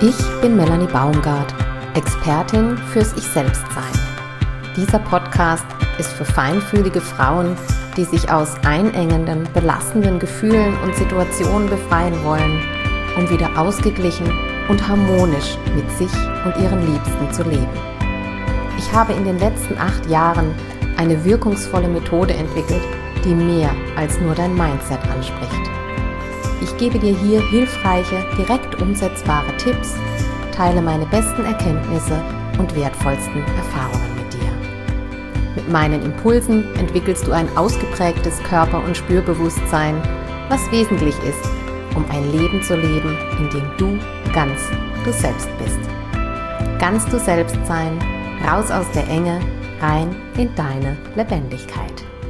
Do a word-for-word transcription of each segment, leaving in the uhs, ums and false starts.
Ich bin Melanie Baumgart, Expertin fürs Ich-Selbst-Sein. Dieser Podcast ist für feinfühlige Frauen, die sich aus einengenden, belastenden Gefühlen und Situationen befreien wollen, um wieder ausgeglichen und harmonisch mit sich und ihren Liebsten zu leben. Ich habe in den letzten acht Jahren eine wirkungsvolle Methode entwickelt, die mehr als nur dein Mindset anspricht. Ich gebe dir hier hilfreiche, direkt umsetzbare Tipps, teile meine besten Erkenntnisse und wertvollsten Erfahrungen mit dir. Mit meinen Impulsen entwickelst du ein ausgeprägtes Körper- und Spürbewusstsein, was wesentlich ist, um ein Leben zu leben, in dem du ganz du selbst bist. Ganz du selbst sein, raus aus der Enge, rein in deine Lebendigkeit.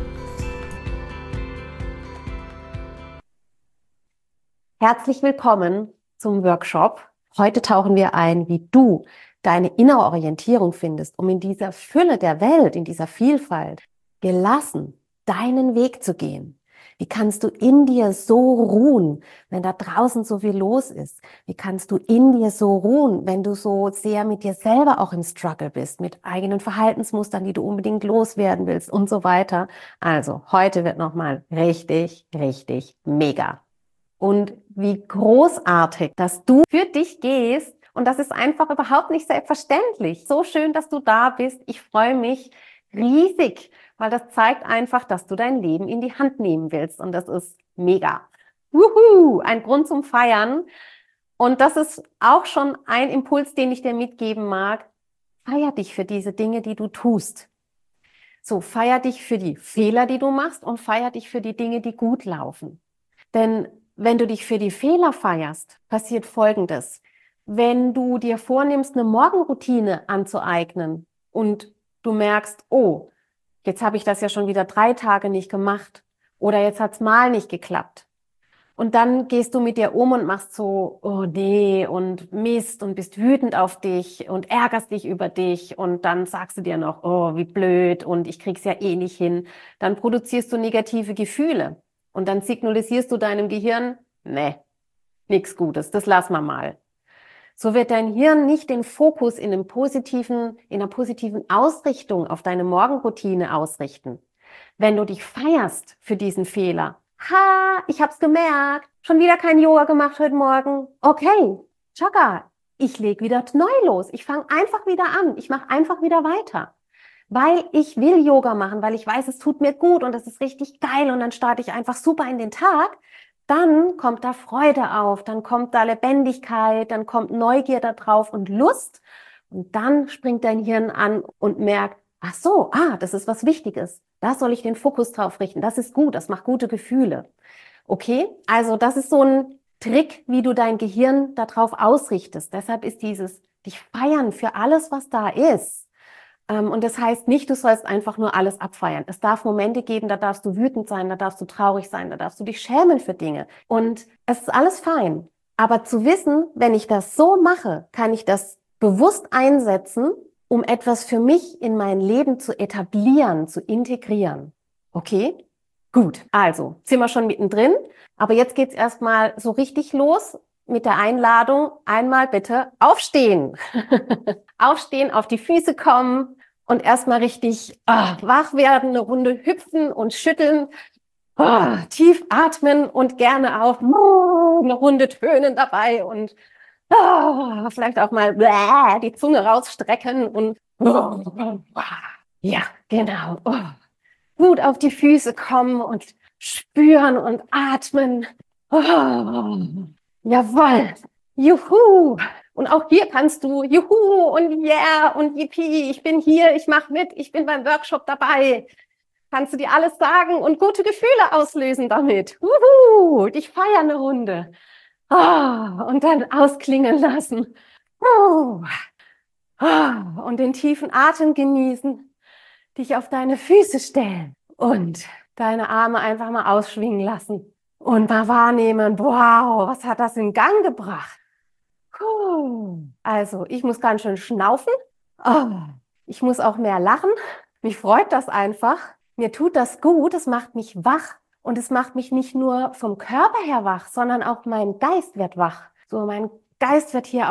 Herzlich willkommen zum Workshop. Heute tauchen wir ein, wie du deine innere Orientierung findest, um in dieser Fülle der Welt, in dieser Vielfalt, gelassen deinen Weg zu gehen. Wie kannst du in dir so ruhen, wenn da draußen so viel los ist? Wie kannst du in dir so ruhen, wenn du so sehr mit dir selber auch im Struggle bist, mit eigenen Verhaltensmustern, die du unbedingt loswerden willst und so weiter? Also, heute wird nochmal richtig, richtig mega. Und wie großartig, dass du für dich gehst. Und das ist einfach überhaupt nicht selbstverständlich. So schön, dass du da bist. Ich freue mich riesig, weil das zeigt einfach, dass du dein Leben in die Hand nehmen willst. Und das ist mega. Wuhu, ein Grund zum Feiern. Und das ist auch schon ein Impuls, den ich dir mitgeben mag. Feier dich für diese Dinge, die du tust. So, feier dich für die Fehler, die du machst, und feier dich für die Dinge, die gut laufen. Denn wenn du dich für die Fehler feierst, passiert Folgendes. Wenn du dir vornimmst, eine Morgenroutine anzueignen und du merkst, oh, jetzt habe ich das ja schon wieder drei Tage nicht gemacht oder jetzt hat's mal nicht geklappt. Und dann gehst du mit dir um und machst so, oh nee, und Mist und bist wütend auf dich und ärgerst dich über dich und dann sagst du dir noch, oh, wie blöd und ich krieg's ja eh nicht hin. Dann produzierst du negative Gefühle. Und dann signalisierst du deinem Gehirn, nee, nix Gutes, das lassen wir mal. So wird dein Hirn nicht den Fokus in einem positiven, in einer positiven Ausrichtung auf deine Morgenroutine ausrichten. Wenn du dich feierst für diesen Fehler, ha, ich hab's gemerkt, schon wieder kein Yoga gemacht heute Morgen. Okay, Chaka, ich leg wieder neu los. Ich fange einfach wieder an. Ich mache einfach wieder weiter. Weil ich will Yoga machen, weil ich weiß, es tut mir gut und es ist richtig geil und dann starte ich einfach super in den Tag, dann kommt da Freude auf, dann kommt da Lebendigkeit, dann kommt Neugier da drauf und Lust und dann springt dein Hirn an und merkt, ach so, ah, das ist was Wichtiges, da soll ich den Fokus drauf richten, das ist gut, das macht gute Gefühle. Okay, also das ist so ein Trick, wie du dein Gehirn darauf ausrichtest. Deshalb ist dieses dich feiern für alles, was da ist. Und das heißt nicht, du sollst einfach nur alles abfeiern. Es darf Momente geben, da darfst du wütend sein, da darfst du traurig sein, da darfst du dich schämen für Dinge. Und es ist alles fein. Aber zu wissen, wenn ich das so mache, kann ich das bewusst einsetzen, um etwas für mich in mein Leben zu etablieren, zu integrieren. Okay? Gut. Also, sind wir schon mittendrin. Aber jetzt geht's erstmal so richtig los mit der Einladung. Einmal bitte aufstehen. Aufstehen, auf die Füße kommen. Und erstmal richtig oh, wach werden, eine Runde hüpfen und schütteln, oh, tief atmen und gerne auch oh, eine Runde tönen dabei und oh, vielleicht auch mal bläh, die Zunge rausstrecken und oh, ja, genau. Oh. Gut auf die Füße kommen und spüren und atmen. Oh, jawohl, juhu. Und auch hier kannst du Juhu und Yeah und Yippie, ich bin hier, ich mache mit, ich bin beim Workshop dabei. Kannst du dir alles sagen und gute Gefühle auslösen damit. Juhu, dich feiern eine Runde. Oh, und dann ausklingen lassen. Oh, oh, und den tiefen Atem genießen, dich auf deine Füße stellen und deine Arme einfach mal ausschwingen lassen. Und mal wahrnehmen, wow, was hat das in Gang gebracht? Also, ich muss ganz schön schnaufen. Oh, ich muss auch mehr lachen. Mich freut das einfach. Mir tut das gut. Es macht mich wach. Und es macht mich nicht nur vom Körper her wach, sondern auch mein Geist wird wach. So, mein Geist wird hier auch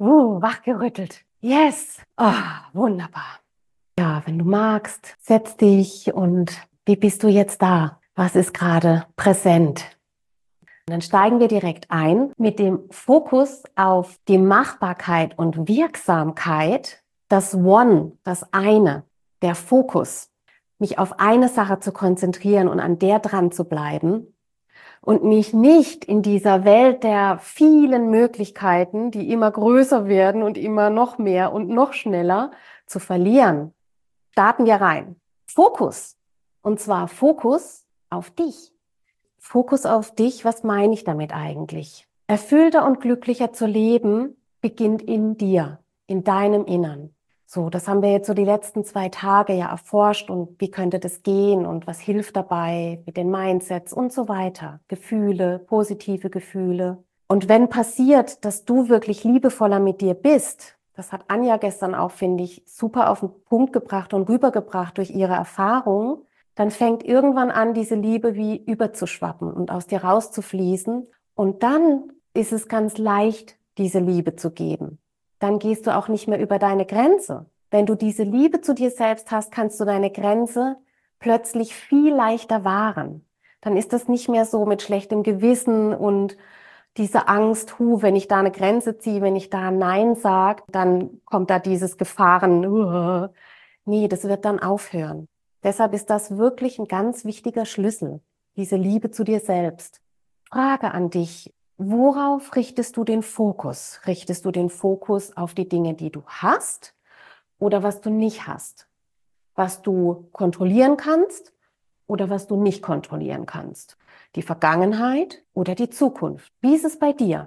Uh, wachgerüttelt. Yes. Oh, wunderbar. Ja, wenn du magst, setz dich und wie bist du jetzt da? Was ist gerade präsent? Und dann steigen wir direkt ein mit dem Fokus auf die Machbarkeit und Wirksamkeit, das One, das eine, der Fokus, mich auf eine Sache zu konzentrieren und an der dran zu bleiben und mich nicht in dieser Welt der vielen Möglichkeiten, die immer größer werden und immer noch mehr und noch schneller zu verlieren. Starten wir rein. Fokus. Und zwar Fokus auf dich. Fokus auf dich, was meine ich damit eigentlich? Erfüllter und glücklicher zu leben beginnt in dir, in deinem Innern. So, das haben wir jetzt so die letzten zwei Tage ja erforscht und wie könnte das gehen und was hilft dabei mit den Mindsets und so weiter. Gefühle, positive Gefühle. Und wenn passiert, dass du wirklich liebevoller mit dir bist, das hat Anja gestern auch, finde ich, super auf den Punkt gebracht und rübergebracht durch ihre Erfahrung, dann fängt irgendwann an, diese Liebe wie überzuschwappen und aus dir rauszufließen. Und dann ist es ganz leicht, diese Liebe zu geben. Dann gehst du auch nicht mehr über deine Grenze. Wenn du diese Liebe zu dir selbst hast, kannst du deine Grenze plötzlich viel leichter wahren. Dann ist das nicht mehr so mit schlechtem Gewissen und diese Angst, hu, wenn ich da eine Grenze ziehe, wenn ich da Nein sage, dann kommt da dieses Gefahren. Uh, nee, das wird dann aufhören. Deshalb ist das wirklich ein ganz wichtiger Schlüssel, diese Liebe zu dir selbst. Frage an dich, worauf richtest du den Fokus? Richtest du den Fokus auf die Dinge, die du hast oder was du nicht hast? Was du kontrollieren kannst oder was du nicht kontrollieren kannst? Die Vergangenheit oder die Zukunft? Wie ist es bei dir?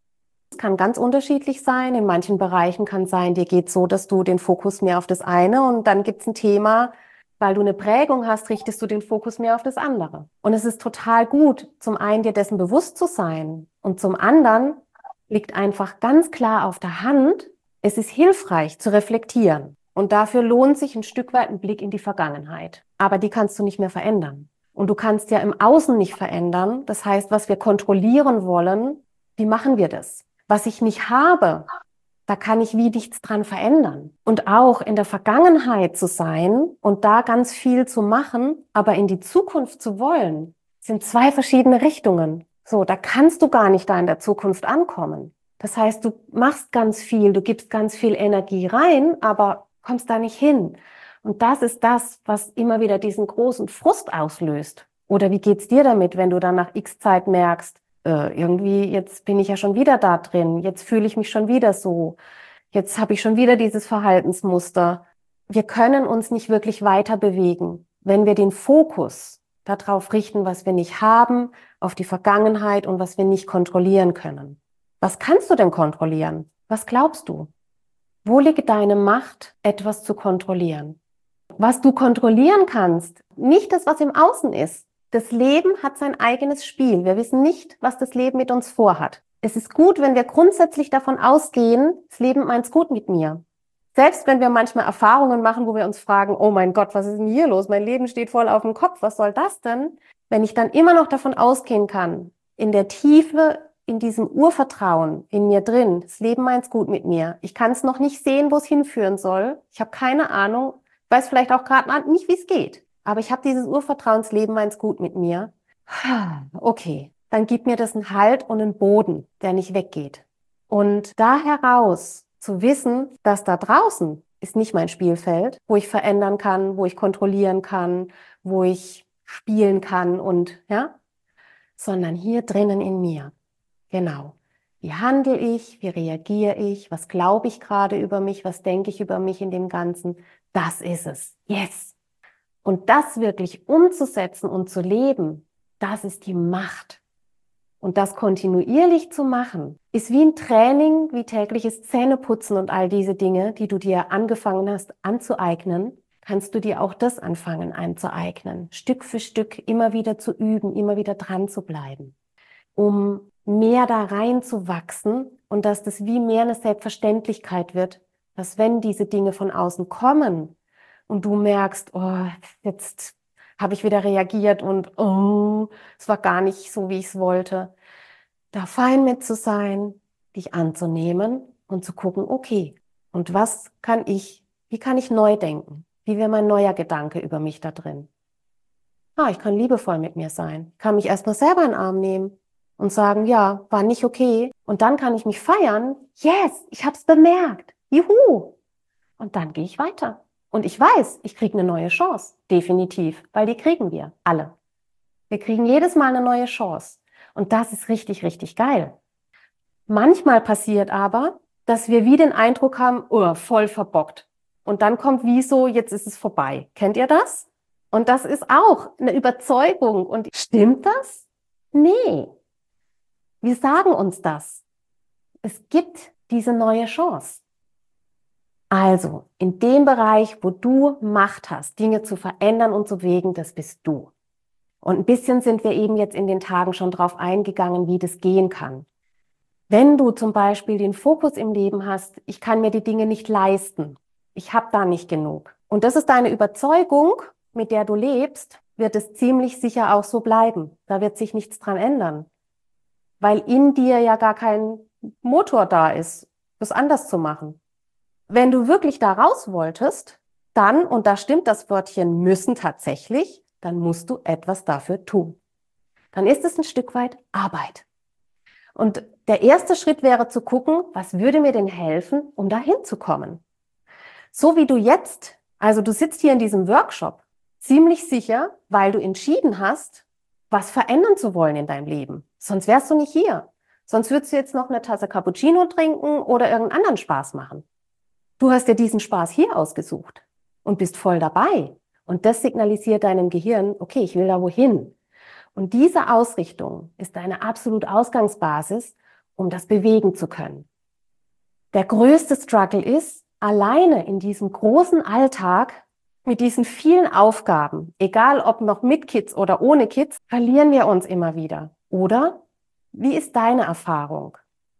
Es kann ganz unterschiedlich sein. In manchen Bereichen kann es sein, dir geht es so, dass du den Fokus mehr auf das eine und dann gibt es ein Thema, weil du eine Prägung hast, richtest du den Fokus mehr auf das andere. Und es ist total gut, zum einen dir dessen bewusst zu sein und zum anderen liegt einfach ganz klar auf der Hand, es ist hilfreich zu reflektieren. Und dafür lohnt sich ein Stück weit ein Blick in die Vergangenheit. Aber die kannst du nicht mehr verändern. Und du kannst ja im Außen nicht verändern. Das heißt, was wir kontrollieren wollen, wie machen wir das? Was ich nicht habe, da kann ich wie nichts dran verändern. Und auch in der Vergangenheit zu sein und da ganz viel zu machen, aber in die Zukunft zu wollen, sind zwei verschiedene Richtungen. So, da kannst du gar nicht da in der Zukunft ankommen. Das heißt, du machst ganz viel, du gibst ganz viel Energie rein, aber kommst da nicht hin. Und das ist das, was immer wieder diesen großen Frust auslöst. Oder wie geht's dir damit, wenn du dann nach X Zeit merkst, äh, irgendwie, jetzt bin ich ja schon wieder da drin, jetzt fühle ich mich schon wieder so, jetzt habe ich schon wieder dieses Verhaltensmuster. Wir können uns nicht wirklich weiter bewegen, wenn wir den Fokus darauf richten, was wir nicht haben, auf die Vergangenheit und was wir nicht kontrollieren können. Was kannst du denn kontrollieren? Was glaubst du? Wo liegt deine Macht, etwas zu kontrollieren? Was du kontrollieren kannst, nicht das, was im Außen ist. Das Leben hat sein eigenes Spiel. Wir wissen nicht, was das Leben mit uns vorhat. Es ist gut, wenn wir grundsätzlich davon ausgehen, das Leben meint's gut mit mir. Selbst wenn wir manchmal Erfahrungen machen, wo wir uns fragen, oh mein Gott, was ist denn hier los? Mein Leben steht voll auf dem Kopf. Was soll das denn? Wenn ich dann immer noch davon ausgehen kann, in der Tiefe, in diesem Urvertrauen in mir drin, das Leben meint's gut mit mir. Ich kann es noch nicht sehen, wo es hinführen soll. Ich habe keine Ahnung. Ich weiß vielleicht auch gerade nicht, wie es geht. Aber ich habe dieses Urvertrauensleben, meint's gut mit mir. Okay, dann gibt mir das einen Halt und einen Boden, der nicht weggeht. Und da heraus zu wissen, dass da draußen ist nicht mein Spielfeld, wo ich verändern kann, wo ich kontrollieren kann, wo ich spielen kann und, ja, sondern hier drinnen in mir. Genau. Wie handle ich? Wie reagiere ich? Was glaube ich gerade über mich? Was denke ich über mich in dem Ganzen? Das ist es. Yes. Und das wirklich umzusetzen und zu leben, das ist die Macht. Und das kontinuierlich zu machen, ist wie ein Training, wie tägliches Zähneputzen und all diese Dinge, die du dir angefangen hast anzueignen, kannst du dir auch das anfangen anzueignen. Stück für Stück immer wieder zu üben, immer wieder dran zu bleiben, um mehr da reinzuwachsen und dass das wie mehr eine Selbstverständlichkeit wird, dass wenn diese Dinge von außen kommen, und du merkst, oh, jetzt habe ich wieder reagiert und oh, es war gar nicht so, wie ich es wollte. Da fein mit zu sein, dich anzunehmen und zu gucken, okay, und was kann ich, wie kann ich neu denken? Wie wäre mein neuer Gedanke über mich da drin? Ah, ich kann liebevoll mit mir sein, kann mich erstmal selber in den Arm nehmen und sagen, ja, war nicht okay. Und dann kann ich mich feiern. Yes, ich habe es bemerkt. Juhu. Und dann gehe ich weiter. Und ich weiß, ich kriege eine neue Chance. Definitiv, weil die kriegen wir alle. Wir kriegen jedes Mal eine neue Chance. Und das ist richtig, richtig geil. Manchmal passiert aber, dass wir wie den Eindruck haben, oh, voll verbockt. Und dann kommt wie so, jetzt ist es vorbei. Kennt ihr das? Und das ist auch eine Überzeugung. Und stimmt das? Nee. Wir sagen uns das. Es gibt diese neue Chance. Also, in dem Bereich, wo du Macht hast, Dinge zu verändern und zu bewegen, das bist du. Und ein bisschen sind wir eben jetzt in den Tagen schon drauf eingegangen, wie das gehen kann. Wenn du zum Beispiel den Fokus im Leben hast, ich kann mir die Dinge nicht leisten, ich habe da nicht genug. Und das ist deine Überzeugung, mit der du lebst, wird es ziemlich sicher auch so bleiben. Da wird sich nichts dran ändern, weil in dir ja gar kein Motor da ist, das anders zu machen. Wenn du wirklich da raus wolltest, dann, und da stimmt das Wörtchen müssen tatsächlich, dann musst du etwas dafür tun. Dann ist es ein Stück weit Arbeit. Und der erste Schritt wäre zu gucken, was würde mir denn helfen, um da hinzukommen? So wie du jetzt, also du sitzt hier in diesem Workshop, ziemlich sicher, weil du entschieden hast, was verändern zu wollen in deinem Leben. Sonst wärst du nicht hier. Sonst würdest du jetzt noch eine Tasse Cappuccino trinken oder irgendeinen anderen Spaß machen. Du hast dir diesen Spaß hier ausgesucht und bist voll dabei. Und das signalisiert deinem Gehirn, okay, ich will da wohin. Und diese Ausrichtung ist deine absolute Ausgangsbasis, um das bewegen zu können. Der größte Struggle ist, alleine in diesem großen Alltag mit diesen vielen Aufgaben, egal ob noch mit Kids oder ohne Kids, verlieren wir uns immer wieder. Oder? Wie ist deine Erfahrung?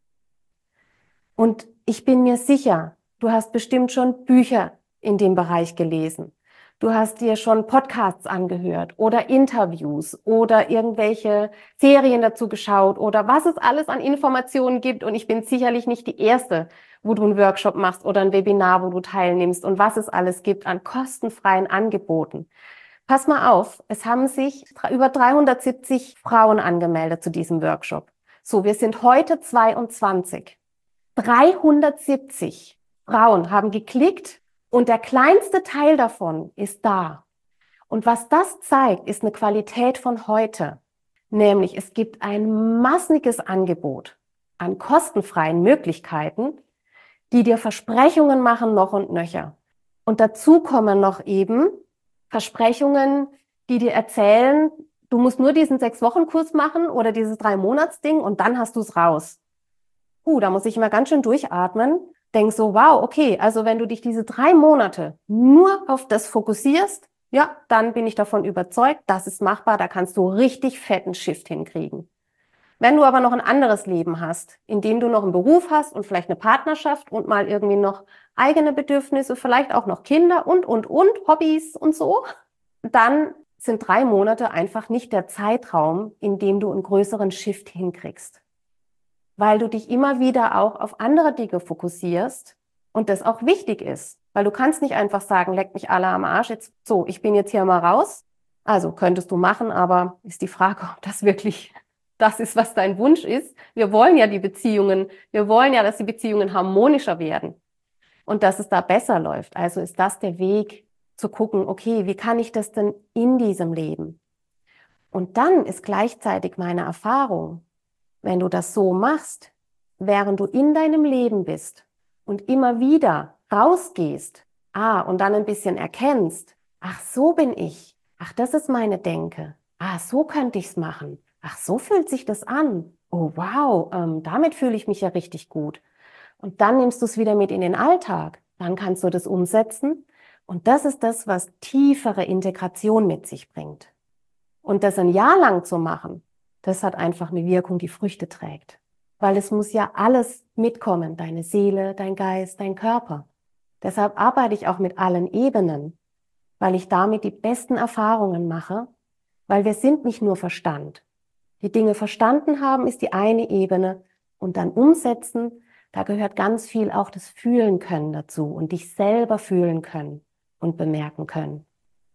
Und ich bin mir sicher, du hast bestimmt schon Bücher in dem Bereich gelesen. Du hast dir schon Podcasts angehört oder Interviews oder irgendwelche Serien dazu geschaut oder was es alles an Informationen gibt. Und ich bin sicherlich nicht die Erste, wo du einen Workshop machst oder ein Webinar, wo du teilnimmst und was es alles gibt an kostenfreien Angeboten. Pass mal auf, es haben sich über dreihundertsiebzig Frauen angemeldet zu diesem Workshop. So, wir sind heute zweiundzwanzig. dreihundertsiebzig Frauen haben geklickt und der kleinste Teil davon ist da. Und was das zeigt, ist eine Qualität von heute. Nämlich, es gibt ein massiges Angebot an kostenfreien Möglichkeiten, die dir Versprechungen machen noch und nöcher. Und dazu kommen noch eben Versprechungen, die dir erzählen, du musst nur diesen Sechs-Wochen-Kurs machen oder dieses Drei-Monats-Ding und dann hast du es raus. Uh, da muss ich immer ganz schön durchatmen. Denk so, wow, okay, also wenn du dich diese drei Monate nur auf das fokussierst, ja, dann bin ich davon überzeugt, das ist machbar, da kannst du richtig fetten Shift hinkriegen. Wenn du aber noch ein anderes Leben hast, in dem du noch einen Beruf hast und vielleicht eine Partnerschaft und mal irgendwie noch eigene Bedürfnisse, vielleicht auch noch Kinder und, und, und, Hobbys und so, dann sind drei Monate einfach nicht der Zeitraum, in dem du einen größeren Shift hinkriegst. Weil du dich immer wieder auch auf andere Dinge fokussierst und das auch wichtig ist. Weil du kannst nicht einfach sagen, leck mich alle am Arsch, jetzt so, ich bin jetzt hier mal raus. Also könntest du machen, aber ist die Frage, ob das wirklich das ist, was dein Wunsch ist. Wir wollen ja die Beziehungen, wir wollen ja, dass die Beziehungen harmonischer werden und dass es da besser läuft. Also ist das der Weg zu gucken, okay, wie kann ich das denn in diesem Leben? Und dann ist gleichzeitig meine Erfahrung, wenn du das so machst, während du in deinem Leben bist und immer wieder rausgehst, ah, und dann ein bisschen erkennst, ach, so bin ich, ach, das ist meine Denke, ah, so könnte ich's machen, ach, so fühlt sich das an, oh, wow, ähm, damit fühle ich mich ja richtig gut. Und dann nimmst du es wieder mit in den Alltag, dann kannst du das umsetzen und das ist das, was tiefere Integration mit sich bringt. Und das ein Jahr lang zu machen, das hat einfach eine Wirkung, die Früchte trägt. Weil es muss ja alles mitkommen, deine Seele, dein Geist, dein Körper. Deshalb arbeite ich auch mit allen Ebenen, weil ich damit die besten Erfahrungen mache, weil wir sind nicht nur Verstand. Die Dinge verstanden haben ist die eine Ebene und dann umsetzen, Da gehört ganz viel auch das Fühlen können dazu und dich selber fühlen können und bemerken können.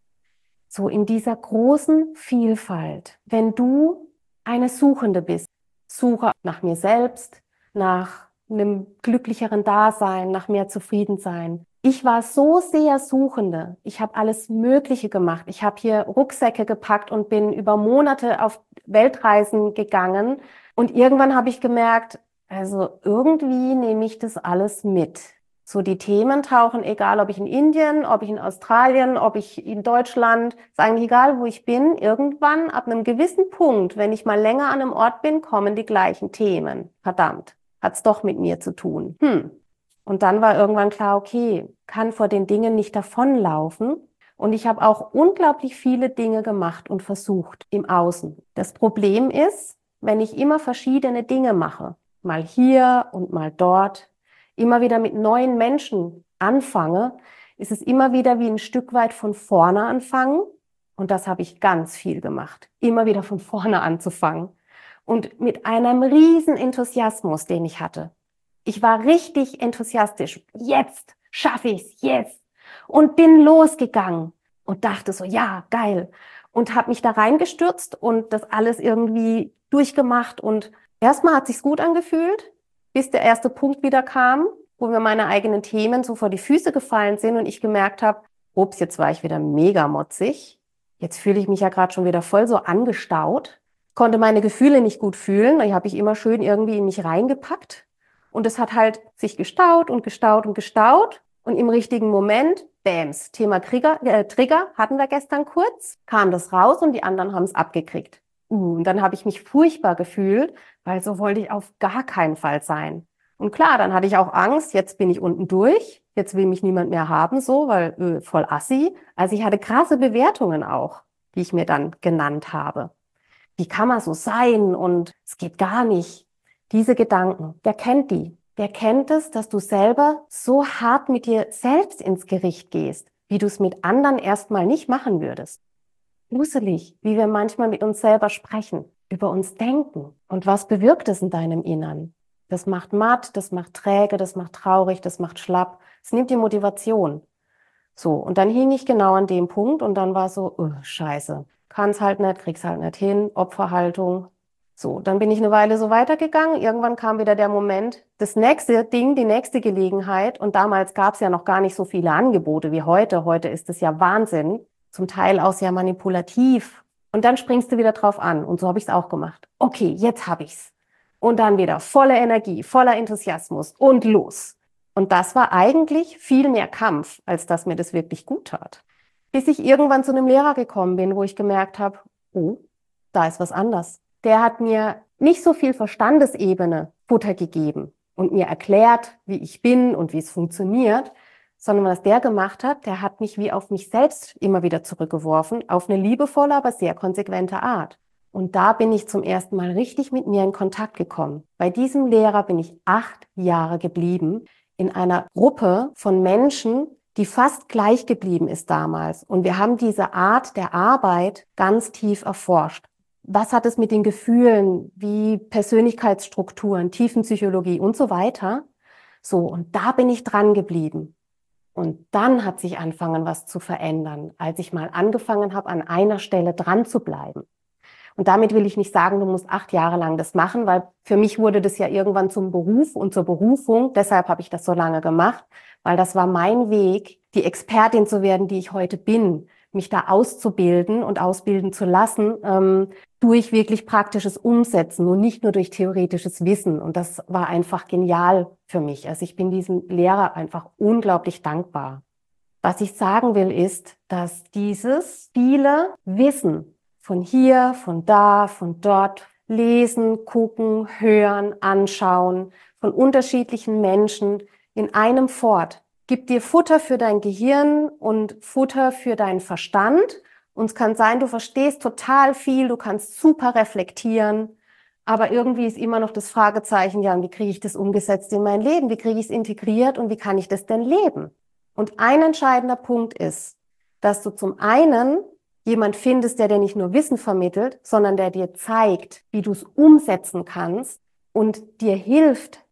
So in dieser großen Vielfalt, wenn du eine Suchende bist, Suche nach mir selbst, nach einem glücklicheren Dasein, nach mehr Zufriedensein. Ich war so sehr Suchende. Ich habe alles Mögliche gemacht. Ich habe hier Rucksäcke gepackt und bin über Monate auf Weltreisen gegangen. Und irgendwann habe ich gemerkt, also irgendwie nehme ich das alles mit. So die Themen tauchen, egal ob ich in Indien, ob ich in Australien, ob ich in Deutschland, ist eigentlich egal, wo ich bin, irgendwann ab einem gewissen Punkt, wenn ich mal länger an einem Ort bin, kommen die gleichen Themen. Verdammt, hat's doch mit mir zu tun. Hm. Und dann war irgendwann klar, okay, kann vor den Dingen nicht davonlaufen. Und ich habe auch unglaublich viele Dinge gemacht und versucht im Außen. Das Problem ist, wenn ich immer verschiedene Dinge mache, mal hier und mal dort, immer wieder mit neuen Menschen anfange, ist es immer wieder wie ein Stück weit von vorne anfangen. Und das habe ich ganz viel gemacht. Immer wieder von vorne anzufangen. Und mit einem riesen Enthusiasmus, den ich hatte. Ich war richtig enthusiastisch. Jetzt schaffe ich's, jetzt. Und bin losgegangen und dachte so, ja, geil. Und habe mich da reingestürzt und das alles irgendwie durchgemacht. Und erstmal hat sich's gut angefühlt, bis der erste Punkt wieder kam, wo mir meine eigenen Themen so vor die Füße gefallen sind und ich gemerkt habe, ups, jetzt war ich wieder mega motzig. Jetzt fühle ich mich ja gerade schon wieder voll so angestaut. Konnte meine Gefühle nicht gut fühlen. Die habe ich immer schön irgendwie in mich reingepackt. Und es hat halt sich gestaut und gestaut und gestaut. Und im richtigen Moment, bams, Thema Trigger, äh, Trigger hatten wir gestern kurz, kam das raus und die anderen haben es abgekriegt. Uh, und dann habe ich mich furchtbar gefühlt, weil so wollte ich auf gar keinen Fall sein. Und klar, dann hatte ich auch Angst, jetzt bin ich unten durch, jetzt will mich niemand mehr haben, so, weil äh, voll assi. Also ich hatte krasse Bewertungen auch, die ich mir dann genannt habe. Wie kann man so sein und es geht gar nicht. Diese Gedanken, wer kennt die? Wer kennt es, dass du selber so hart mit dir selbst ins Gericht gehst, wie du es mit anderen erstmal nicht machen würdest? Gruselig, wie wir manchmal mit uns selber sprechen, über uns denken. Und was bewirkt es in deinem Innern? Das macht matt, das macht träge, das macht traurig, das macht schlapp. Es nimmt die Motivation. So, und dann hing ich genau an dem Punkt und dann war so, oh, scheiße, kann's halt nicht, krieg's halt nicht hin, Opferhaltung. So, dann bin ich eine Weile so weitergegangen. Irgendwann kam wieder der Moment, das nächste Ding, die nächste Gelegenheit. Und damals gab es ja noch gar nicht so viele Angebote wie heute. Heute ist es ja Wahnsinn, zum Teil auch sehr manipulativ. Und dann springst du wieder drauf an. Und so habe ich es auch gemacht. Okay, jetzt habe ich's. Und dann wieder volle Energie, voller Enthusiasmus und los. Und das war eigentlich viel mehr Kampf, als dass mir das wirklich gut tat. Bis ich irgendwann zu einem Lehrer gekommen bin, wo ich gemerkt habe, oh, da ist was anders. Der hat mir nicht so viel Verstandesebene Futter gegeben und mir erklärt, wie ich bin und wie es funktioniert, sondern was der gemacht hat, der hat mich wie auf mich selbst immer wieder zurückgeworfen, auf eine liebevolle, aber sehr konsequente Art. Und da bin ich zum ersten Mal richtig mit mir in Kontakt gekommen. Bei diesem Lehrer bin ich acht Jahre geblieben, in einer Gruppe von Menschen, die fast gleich geblieben ist damals. Und wir haben diese Art der Arbeit ganz tief erforscht. Was hat es mit den Gefühlen, wie Persönlichkeitsstrukturen, Tiefenpsychologie und so weiter? So, und da bin ich dran geblieben. Und dann hat sich angefangen, was zu verändern, als ich mal angefangen habe, an einer Stelle dran zu bleiben. Und damit will ich nicht sagen, du musst acht Jahre lang das machen, weil für mich wurde das ja irgendwann zum Beruf und zur Berufung. Deshalb habe ich das so lange gemacht, weil das war mein Weg, die Expertin zu werden, die ich heute bin, mich da auszubilden und ausbilden zu lassen, ähm, durch wirklich praktisches Umsetzen und nicht nur durch theoretisches Wissen. Und das war einfach genial für mich. Also ich bin diesem Lehrer einfach unglaublich dankbar. Was ich sagen will, ist, dass dieses viele Wissen von hier, von da, von dort, lesen, gucken, hören, anschauen, von unterschiedlichen Menschen in einem fort, gibt dir Futter für dein Gehirn und Futter für deinen Verstand. Und es kann sein, du verstehst total viel, du kannst super reflektieren, aber irgendwie ist immer noch das Fragezeichen, ja, und wie kriege ich das umgesetzt in mein Leben? Wie kriege ich es integriert und wie kann ich das denn leben? Und ein entscheidender Punkt ist, dass du zum einen jemand findest, der dir nicht nur Wissen vermittelt, sondern der dir zeigt, wie du es umsetzen kannst und dir hilft,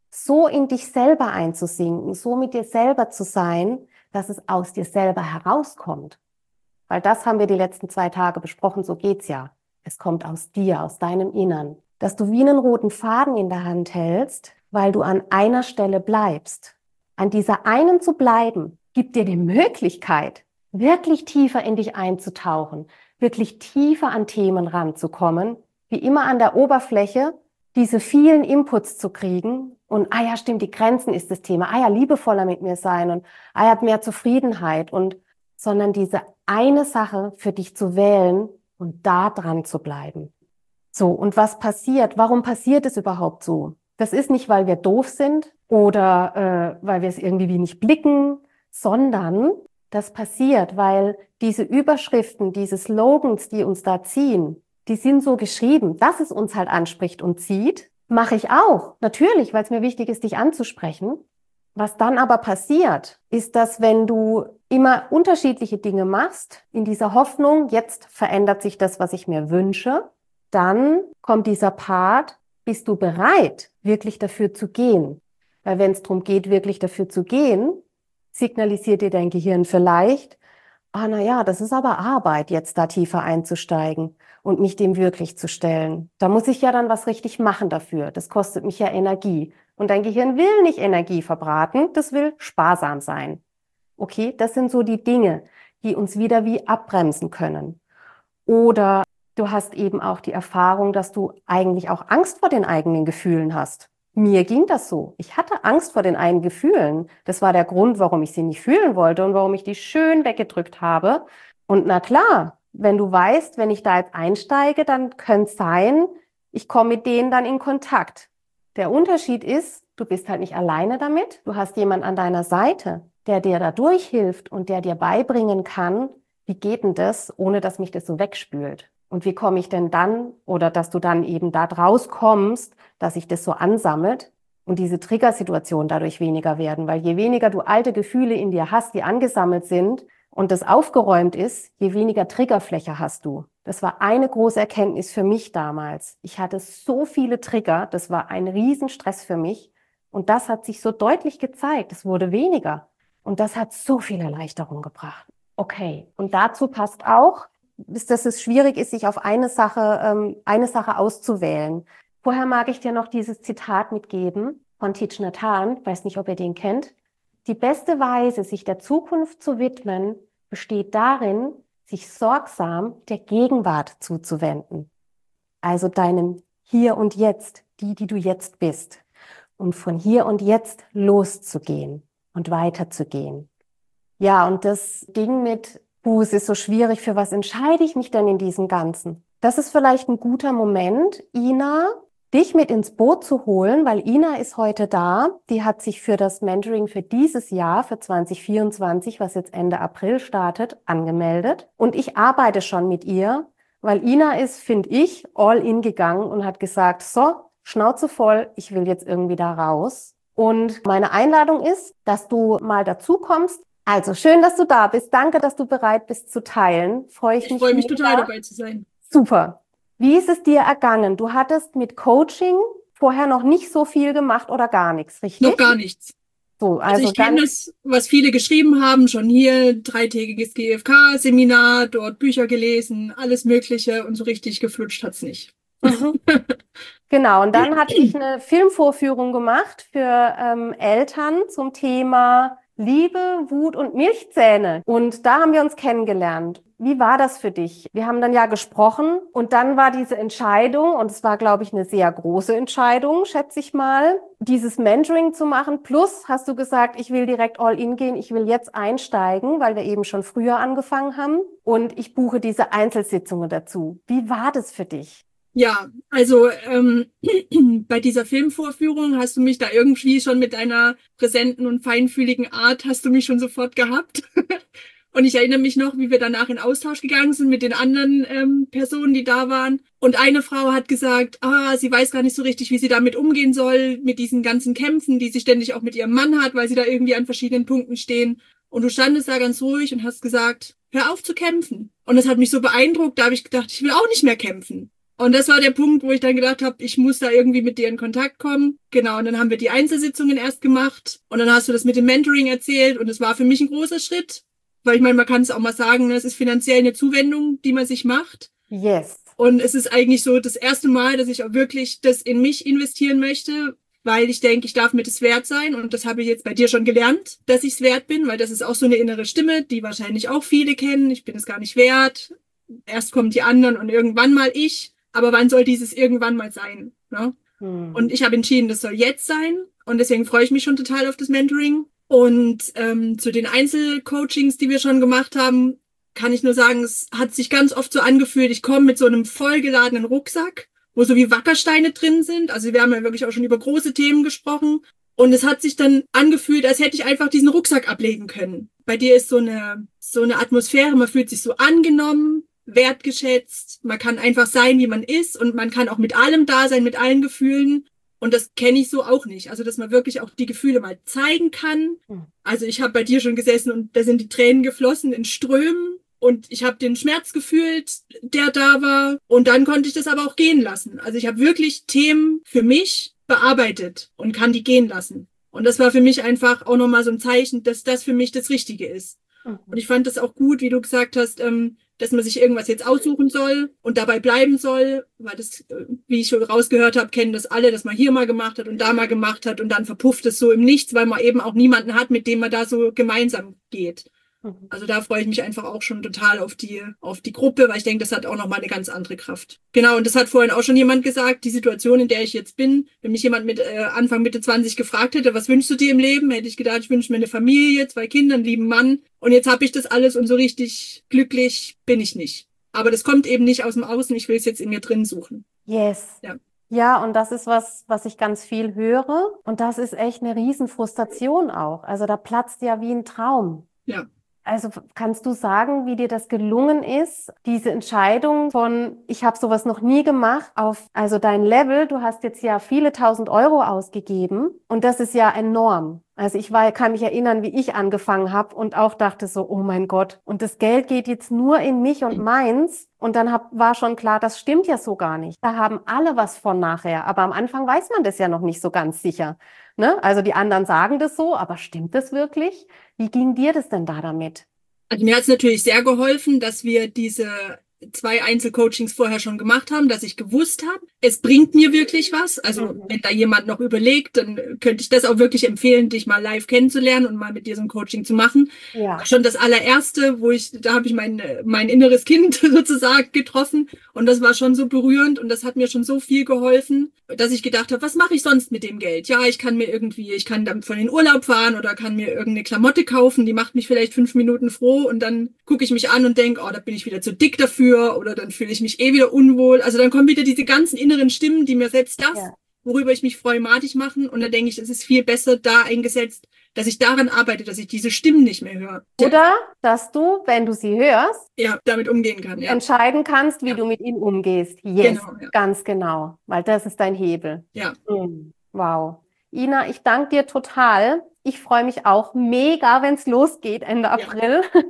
so in dich selber einzusinken, so mit dir selber zu sein, dass es aus dir selber herauskommt. Weil das haben wir die letzten zwei Tage besprochen, so geht's ja. Es kommt aus dir, aus deinem Innern. Dass du wie einen roten Faden in der Hand hältst, weil du an einer Stelle bleibst. An dieser einen zu bleiben, gibt dir die Möglichkeit, wirklich tiefer in dich einzutauchen, wirklich tiefer an Themen ranzukommen, wie immer an der Oberfläche, diese vielen Inputs zu kriegen und, ah ja, stimmt, die Grenzen ist das Thema, ah ja, liebevoller mit mir sein und, ah ja, mehr Zufriedenheit und, sondern diese eine Sache für dich zu wählen und da dran zu bleiben. So, und was passiert? Warum passiert es überhaupt so? Das ist nicht, weil wir doof sind oder äh, weil wir es irgendwie wie nicht blicken, sondern das passiert, weil diese Überschriften, diese Slogans, die uns da ziehen, die sind so geschrieben, dass es uns halt anspricht und zieht. Mache ich auch, natürlich, weil es mir wichtig ist, dich anzusprechen. Was dann aber passiert, ist, dass wenn du immer unterschiedliche Dinge machst, in dieser Hoffnung, jetzt verändert sich das, was ich mir wünsche, dann kommt dieser Part, bist du bereit, wirklich dafür zu gehen? Weil wenn es darum geht, wirklich dafür zu gehen, signalisiert dir dein Gehirn vielleicht, ah, na ja, das ist aber Arbeit, jetzt da tiefer einzusteigen und mich dem wirklich zu stellen. Da muss ich ja dann was richtig machen dafür. Das kostet mich ja Energie. Und dein Gehirn will nicht Energie verbraten, das will sparsam sein. Okay, das sind so die Dinge, die uns wieder wie abbremsen können. Oder du hast eben auch die Erfahrung, dass du eigentlich auch Angst vor den eigenen Gefühlen hast. Mir ging das so. Ich hatte Angst vor den eigenen Gefühlen. Das war der Grund, warum ich sie nicht fühlen wollte und warum ich die schön weggedrückt habe. Und na klar, wenn du weißt, wenn ich da jetzt einsteige, dann könnte es sein, ich komme mit denen dann in Kontakt. Der Unterschied ist, du bist halt nicht alleine damit. Du hast jemanden an deiner Seite, der dir da durchhilft und der dir beibringen kann, wie geht denn das, ohne dass mich das so wegspült? Und wie komme ich denn dann, oder dass du dann eben da draus kommst, dass sich das so ansammelt und diese Triggersituationen dadurch weniger werden. Weil je weniger du alte Gefühle in dir hast, die angesammelt sind und das aufgeräumt ist, je weniger Triggerfläche hast du. Das war eine große Erkenntnis für mich damals. Ich hatte so viele Trigger, das war ein Riesenstress für mich. Und das hat sich so deutlich gezeigt, es wurde weniger. Und das hat so viel Erleichterung gebracht. Okay, und dazu passt auch, dass es schwierig ist, sich auf eine Sache, ähm, eine Sache auszuwählen. Vorher mag ich dir noch dieses Zitat mitgeben von Thich Nhat Hanh, ich weiß nicht, ob ihr den kennt. Die beste Weise, sich der Zukunft zu widmen, besteht darin, sich sorgsam der Gegenwart zuzuwenden. Also deinem Hier und Jetzt, die, die du jetzt bist. Und von hier und jetzt loszugehen und weiterzugehen. Ja, und das Ding mit, puh, es ist so schwierig, für was entscheide ich mich denn in diesem Ganzen? Das ist vielleicht ein guter Moment, Ina, dich mit ins Boot zu holen, weil Ina ist heute da. Die hat sich für das Mentoring für dieses Jahr, für zwanzig vierundzwanzig, was jetzt Ende April startet, angemeldet. Und ich arbeite schon mit ihr, weil Ina ist, finde ich, all in gegangen und hat gesagt, so, Schnauze voll, ich will jetzt irgendwie da raus. Und meine Einladung ist, dass du mal dazu kommst. Also schön, dass du da bist. Danke, dass du bereit bist zu teilen. Freue ich, ich mich. Ich freue mich mega. total dabei zu sein. Super. Wie ist es dir ergangen? Du hattest mit Coaching vorher noch nicht so viel gemacht oder gar nichts, richtig? Noch gar nichts. So, also, also ich kenne das, was viele geschrieben haben, schon hier, dreitägiges G F K-Seminar, dort Bücher gelesen, alles Mögliche und so richtig geflutscht hat's nicht. Mhm. Genau, und dann hatte ich eine Filmvorführung gemacht für ähm, Eltern zum Thema Liebe, Wut und Milchzähne. Und da haben wir uns kennengelernt. Wie war das für dich? Wir haben dann ja gesprochen und dann war diese Entscheidung, und es war, glaube ich, eine sehr große Entscheidung, schätze ich mal, dieses Mentoring zu machen. Plus hast du gesagt, ich will direkt all in gehen, ich will jetzt einsteigen, weil wir eben schon früher angefangen haben. Und ich buche diese Einzelsitzungen dazu. Wie war das für dich? Ja, also ähm, bei dieser Filmvorführung hast du mich da irgendwie schon mit deiner präsenten und feinfühligen Art, hast du mich schon sofort gehabt. Und ich erinnere mich noch, wie wir danach in Austausch gegangen sind mit den anderen ähm, Personen, die da waren. Und eine Frau hat gesagt, ah, sie weiß gar nicht so richtig, wie sie damit umgehen soll, mit diesen ganzen Kämpfen, die sie ständig auch mit ihrem Mann hat, weil sie da irgendwie an verschiedenen Punkten stehen. Und du standest da ganz ruhig und hast gesagt, hör auf zu kämpfen. Und das hat mich so beeindruckt, da habe ich gedacht, ich will auch nicht mehr kämpfen. Und das war der Punkt, wo ich dann gedacht habe, ich muss da irgendwie mit dir in Kontakt kommen. Genau, und dann haben wir die Einzelsitzungen erst gemacht und dann hast du das mit dem Mentoring erzählt und es war für mich ein großer Schritt, weil ich meine, man kann es auch mal sagen, es ist finanziell eine Zuwendung, die man sich macht. Yes. Und es ist eigentlich so das erste Mal, dass ich auch wirklich das in mich investieren möchte, weil ich denke, ich darf mir das wert sein und das habe ich jetzt bei dir schon gelernt, dass ich es wert bin, weil das ist auch so eine innere Stimme, die wahrscheinlich auch viele kennen. Ich bin es gar nicht wert. Erst kommen die anderen und irgendwann mal ich. Aber wann soll dieses irgendwann mal sein? Ne? Hm. Und ich habe entschieden, das soll jetzt sein. Und deswegen freue ich mich schon total auf das Mentoring. Und ähm, zu den Einzelcoachings, die wir schon gemacht haben, kann ich nur sagen, es hat sich ganz oft so angefühlt, ich komme mit so einem vollgeladenen Rucksack, wo so wie Wackersteine drin sind. Also wir haben ja wirklich auch schon über große Themen gesprochen. Und es hat sich dann angefühlt, als hätte ich einfach diesen Rucksack ablegen können. Bei dir ist so eine, so eine Atmosphäre, man fühlt sich so angenommen, wertgeschätzt, man kann einfach sein, wie man ist und man kann auch mit allem da sein, mit allen Gefühlen und das kenne ich so auch nicht. Also, dass man wirklich auch die Gefühle mal zeigen kann. Also, ich habe bei dir schon gesessen und da sind die Tränen geflossen in Strömen und ich habe den Schmerz gefühlt, der da war und dann konnte ich das aber auch gehen lassen. Also, ich habe wirklich Themen für mich bearbeitet und kann die gehen lassen. Und das war für mich einfach auch nochmal so ein Zeichen, dass das für mich das Richtige ist. Mhm. Und ich fand das auch gut, wie du gesagt hast, ähm, dass man sich irgendwas jetzt aussuchen soll und dabei bleiben soll, weil das, wie ich schon rausgehört habe, kennen das alle, dass man hier mal gemacht hat und da mal gemacht hat und dann verpufft es so im Nichts, weil man eben auch niemanden hat, mit dem man da so gemeinsam geht. Also da freue ich mich einfach auch schon total auf die, auf die Gruppe, weil ich denke, das hat auch nochmal eine ganz andere Kraft. Genau, und das hat vorhin auch schon jemand gesagt, die Situation, in der ich jetzt bin, wenn mich jemand mit äh, Anfang, Mitte zwanzig gefragt hätte, was wünschst du dir im Leben, hätte ich gedacht, ich wünsche mir eine Familie, zwei Kinder, einen lieben Mann und jetzt habe ich das alles und so richtig glücklich bin ich nicht. Aber das kommt eben nicht aus dem Außen, ich will es jetzt in mir drin suchen. Yes. Ja. Ja, und das ist was, was ich ganz viel höre und das ist echt eine Riesenfrustration auch. Also da platzt ja wie ein Traum. Ja. Also kannst du sagen, wie dir das gelungen ist, diese Entscheidung von, ich habe sowas noch nie gemacht, auf also dein Level, du hast jetzt ja viele tausend Euro ausgegeben und das ist ja enorm. Also ich war, kann mich erinnern, wie ich angefangen habe und auch dachte so, oh mein Gott, und das Geld geht jetzt nur in mich und meins und dann hab, war schon klar, das stimmt ja so gar nicht. Da haben alle was von nachher, aber am Anfang weiß man das ja noch nicht so ganz sicher. Ne? Also die anderen sagen das so, aber stimmt das wirklich? Wie ging dir das denn da damit? Also mir hat es natürlich sehr geholfen, dass wir diese zwei Einzelcoachings vorher schon gemacht haben, dass ich gewusst habe, es bringt mir wirklich was. Also mhm. wenn da jemand noch überlegt, dann könnte ich das auch wirklich empfehlen, dich mal live kennenzulernen und mal mit dir so ein Coaching zu machen. Ja. Schon das allererste, wo ich, da habe ich mein, mein inneres Kind sozusagen getroffen und das war schon so berührend und das hat mir schon so viel geholfen, dass ich gedacht habe, was mache ich sonst mit dem Geld? Ja, ich kann mir irgendwie, ich kann damit von in Urlaub fahren oder kann mir irgendeine Klamotte kaufen, die macht mich vielleicht fünf Minuten froh und dann gucke ich mich an und denke, oh, da bin ich wieder zu dick dafür oder dann fühle ich mich eh wieder unwohl. Also dann kommen wieder diese ganzen inneren Stimmen, die mir selbst das, ja. worüber ich mich freue, madig machen. Und dann denke ich, es ist viel besser da eingesetzt, dass ich daran arbeite, dass ich diese Stimmen nicht mehr höre. Oder dass du, wenn du sie hörst, ja, damit umgehen kann, ja. entscheiden kannst, wie ja. du mit ihnen umgehst. Yes, genau, ja. ganz genau, weil das ist dein Hebel. Ja. Mhm. Wow. Ina, ich danke dir total. Ich freue mich auch mega, wenn es losgeht Ende April. Ja.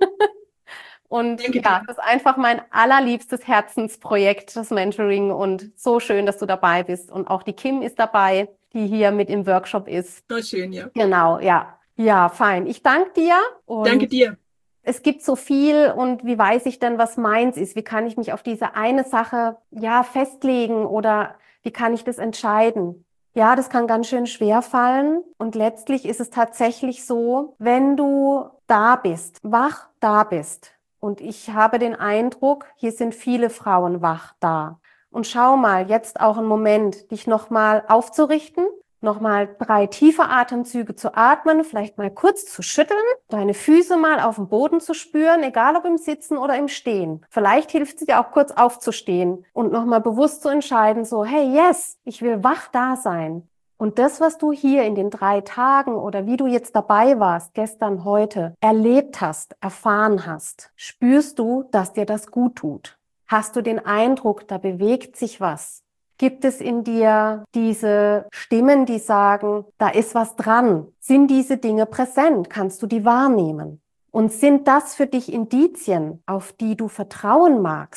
Und Danke ja, dir. das ist einfach mein allerliebstes Herzensprojekt, das Mentoring. Und so schön, dass du dabei bist. Und auch die Kim ist dabei, die hier mit im Workshop ist. War schön, ja. Genau, ja. Ja, fein. Ich danke dir. Und danke dir. Es gibt so viel und wie weiß ich denn, was meins ist? Wie kann ich mich auf diese eine Sache, ja, festlegen oder wie kann ich das entscheiden? Ja, das kann ganz schön schwer fallen und letztlich ist es tatsächlich so, wenn du da bist, wach da bist und ich habe den Eindruck, hier sind viele Frauen wach da und schau mal, jetzt auch einen Moment, dich nochmal aufzurichten, nochmal drei tiefe Atemzüge zu atmen, vielleicht mal kurz zu schütteln, deine Füße mal auf dem Boden zu spüren, egal ob im Sitzen oder im Stehen. Vielleicht hilft es dir auch kurz aufzustehen und nochmal bewusst zu entscheiden, so, hey, yes, ich will wach da sein. Und das, was du hier in den drei Tagen oder wie du jetzt dabei warst, gestern, heute, erlebt hast, erfahren hast, spürst du, dass dir das gut tut? Hast du den Eindruck, da bewegt sich was? Gibt es in dir diese Stimmen, die sagen, da ist was dran? Sind diese Dinge präsent? Kannst du die wahrnehmen? Und sind das für dich Indizien, auf die du vertrauen magst?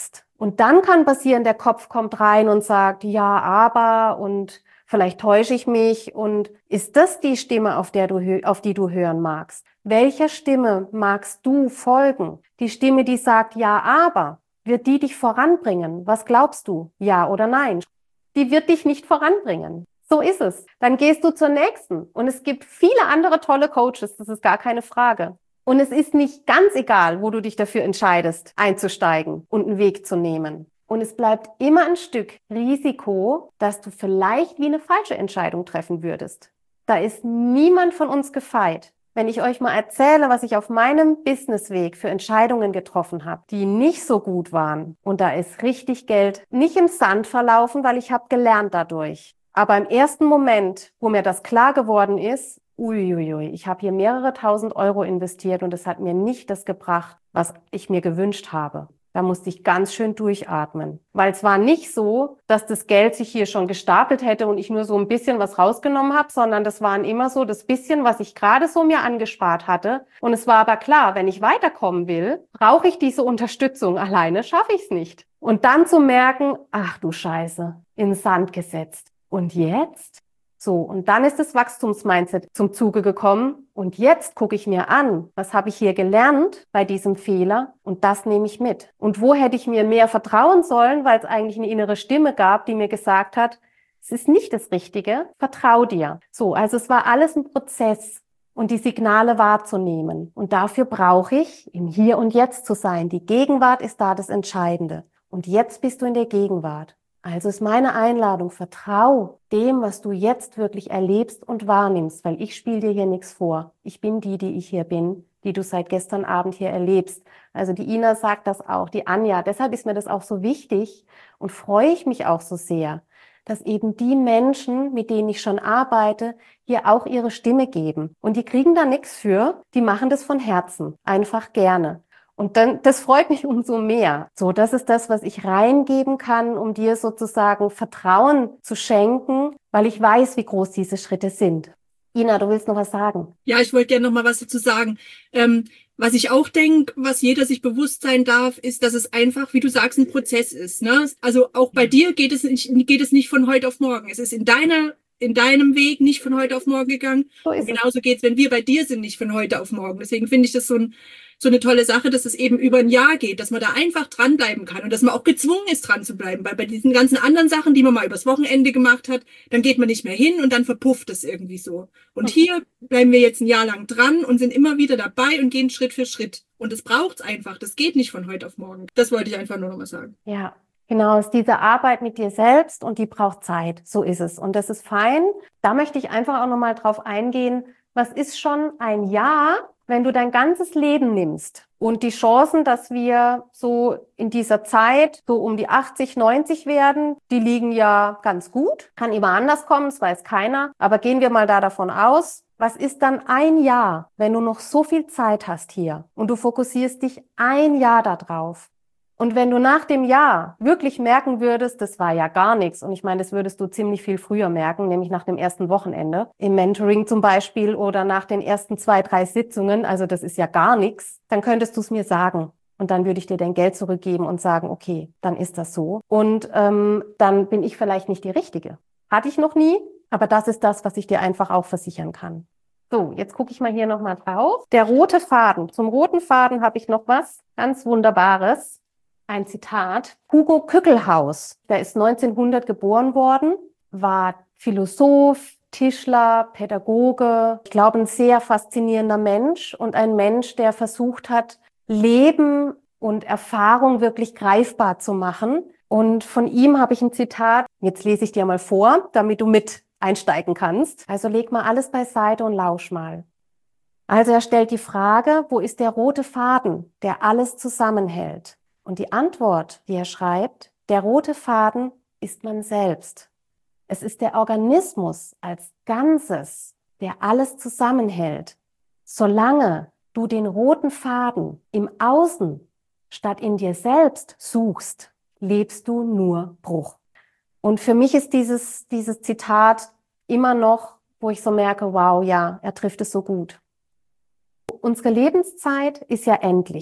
Und dann kann passieren, der Kopf kommt rein und sagt, ja, aber und vielleicht täusche ich mich. Und ist das die Stimme, auf der du, auf die du hören magst? Welcher Stimme magst du folgen? Die Stimme, die sagt, ja, aber, wird die dich voranbringen? Was glaubst du? Ja oder nein? Die wird dich nicht voranbringen. So ist es. Dann gehst du zur nächsten. Und es gibt viele andere tolle Coaches, das ist gar keine Frage. Und es ist nicht ganz egal, wo du dich dafür entscheidest, einzusteigen und einen Weg zu nehmen. Und es bleibt immer ein Stück Risiko, dass du vielleicht wie eine falsche Entscheidung treffen würdest. Da ist niemand von uns gefeit. Wenn ich euch mal erzähle, was ich auf meinem Businessweg für Entscheidungen getroffen habe, die nicht so gut waren, und da ist richtig Geld nicht im Sand verlaufen, weil ich habe gelernt dadurch. Aber im ersten Moment, wo mir das klar geworden ist, uiuiui, ich habe hier mehrere tausend Euro investiert und es hat mir nicht das gebracht, was ich mir gewünscht habe. Da musste ich ganz schön durchatmen. Weil es war nicht so, dass das Geld sich hier schon gestapelt hätte und ich nur so ein bisschen was rausgenommen habe, sondern das waren immer so das bisschen, was ich gerade so mir angespart hatte. Und es war aber klar, wenn ich weiterkommen will, brauche ich diese Unterstützung. Alleine schaffe ich es nicht. Und dann zu merken, ach du Scheiße, in den Sand gesetzt. Und jetzt? So, und dann ist das Wachstumsmindset zum Zuge gekommen. Und jetzt gucke ich mir an, was habe ich hier gelernt bei diesem Fehler? Und das nehme ich mit. Und wo hätte ich mir mehr vertrauen sollen, weil es eigentlich eine innere Stimme gab, die mir gesagt hat, es ist nicht das Richtige, vertrau dir. So, also es war alles ein Prozess und die Signale wahrzunehmen. Und dafür brauche ich, im Hier und Jetzt zu sein. Die Gegenwart ist da das Entscheidende. Und jetzt bist du in der Gegenwart. Also ist meine Einladung, vertrau dem, was du jetzt wirklich erlebst und wahrnimmst, weil ich spiele dir hier nichts vor. Ich bin die, die ich hier bin, die du seit gestern Abend hier erlebst. Also die Ina sagt das auch, die Anja. Deshalb ist mir das auch so wichtig und freue ich mich auch so sehr, dass eben die Menschen, mit denen ich schon arbeite, hier auch ihre Stimme geben. Und die kriegen da nichts für, die machen das von Herzen, einfach gerne. Und dann, das freut mich umso mehr. So, das ist das, was ich reingeben kann, um dir sozusagen Vertrauen zu schenken, weil ich weiß, wie groß diese Schritte sind. Ina, du willst noch was sagen? Ja, ich wollte gerne noch mal was dazu sagen. Ähm, was ich auch denke, was jeder sich bewusst sein darf, ist, dass es einfach, wie du sagst, ein Prozess ist. Ne? Also auch bei dir geht es nicht, geht es nicht von heute auf morgen. Es ist in deiner in deinem Weg nicht von heute auf morgen gegangen. So Und ist es. genauso geht's, wenn wir bei dir sind, nicht von heute auf morgen. Deswegen finde ich das so, ein, so eine tolle Sache, dass es eben über ein Jahr geht, dass man da einfach dranbleiben kann und dass man auch gezwungen ist, dran zu bleiben. Weil bei diesen ganzen anderen Sachen, die man mal übers Wochenende gemacht hat, dann geht man nicht mehr hin und dann verpufft es irgendwie so. Und hier bleiben wir jetzt ein Jahr lang dran und sind immer wieder dabei und gehen Schritt für Schritt. Und das braucht's einfach. Das geht nicht von heute auf morgen. Das wollte ich einfach nur noch mal sagen. Ja. Genau, es ist diese Arbeit mit dir selbst und die braucht Zeit. So ist es. Und das ist fein. Da möchte ich einfach auch nochmal drauf eingehen. Was ist schon ein Jahr, wenn du dein ganzes Leben nimmst? Und die Chancen, dass wir so in dieser Zeit so um die achtzig, neunzig werden, die liegen ja ganz gut. Kann immer anders kommen, das weiß keiner. Aber gehen wir mal da davon aus. Was ist dann ein Jahr, wenn du noch so viel Zeit hast hier und du fokussierst dich ein Jahr darauf? Und wenn du nach dem Jahr wirklich merken würdest, das war ja gar nichts, und ich meine, das würdest du ziemlich viel früher merken, nämlich nach dem ersten Wochenende, im Mentoring zum Beispiel oder nach den ersten zwei, drei Sitzungen, also das ist ja gar nichts, dann könntest du es mir sagen. Und dann würde ich dir dein Geld zurückgeben und sagen, okay, dann ist das so. Und ähm, dann bin ich vielleicht nicht die Richtige. Hatte ich noch nie, aber das ist das, was ich dir einfach auch versichern kann. So, jetzt gucke ich mal hier nochmal drauf. Der rote Faden. Zum roten Faden habe ich noch was ganz Wunderbares. Ein Zitat. Hugo Kückelhaus, der ist neunzehnhundert geboren worden, war Philosoph, Tischler, Pädagoge. Ich glaube, ein sehr faszinierender Mensch und ein Mensch, der versucht hat, Leben und Erfahrung wirklich greifbar zu machen. Und von ihm habe ich ein Zitat. Jetzt lese ich dir mal vor, damit du mit einsteigen kannst. Also leg mal alles beiseite und lausch mal. Also er stellt die Frage, wo ist der rote Faden, der alles zusammenhält? Und die Antwort, die er schreibt, der rote Faden ist man selbst. Es ist der Organismus als Ganzes, der alles zusammenhält. Solange du den roten Faden im Außen statt in dir selbst suchst, lebst du nur Bruch. Und für mich ist dieses, dieses Zitat immer noch, wo ich so merke, wow, ja, er trifft es so gut. Unsere Lebenszeit ist ja endlich.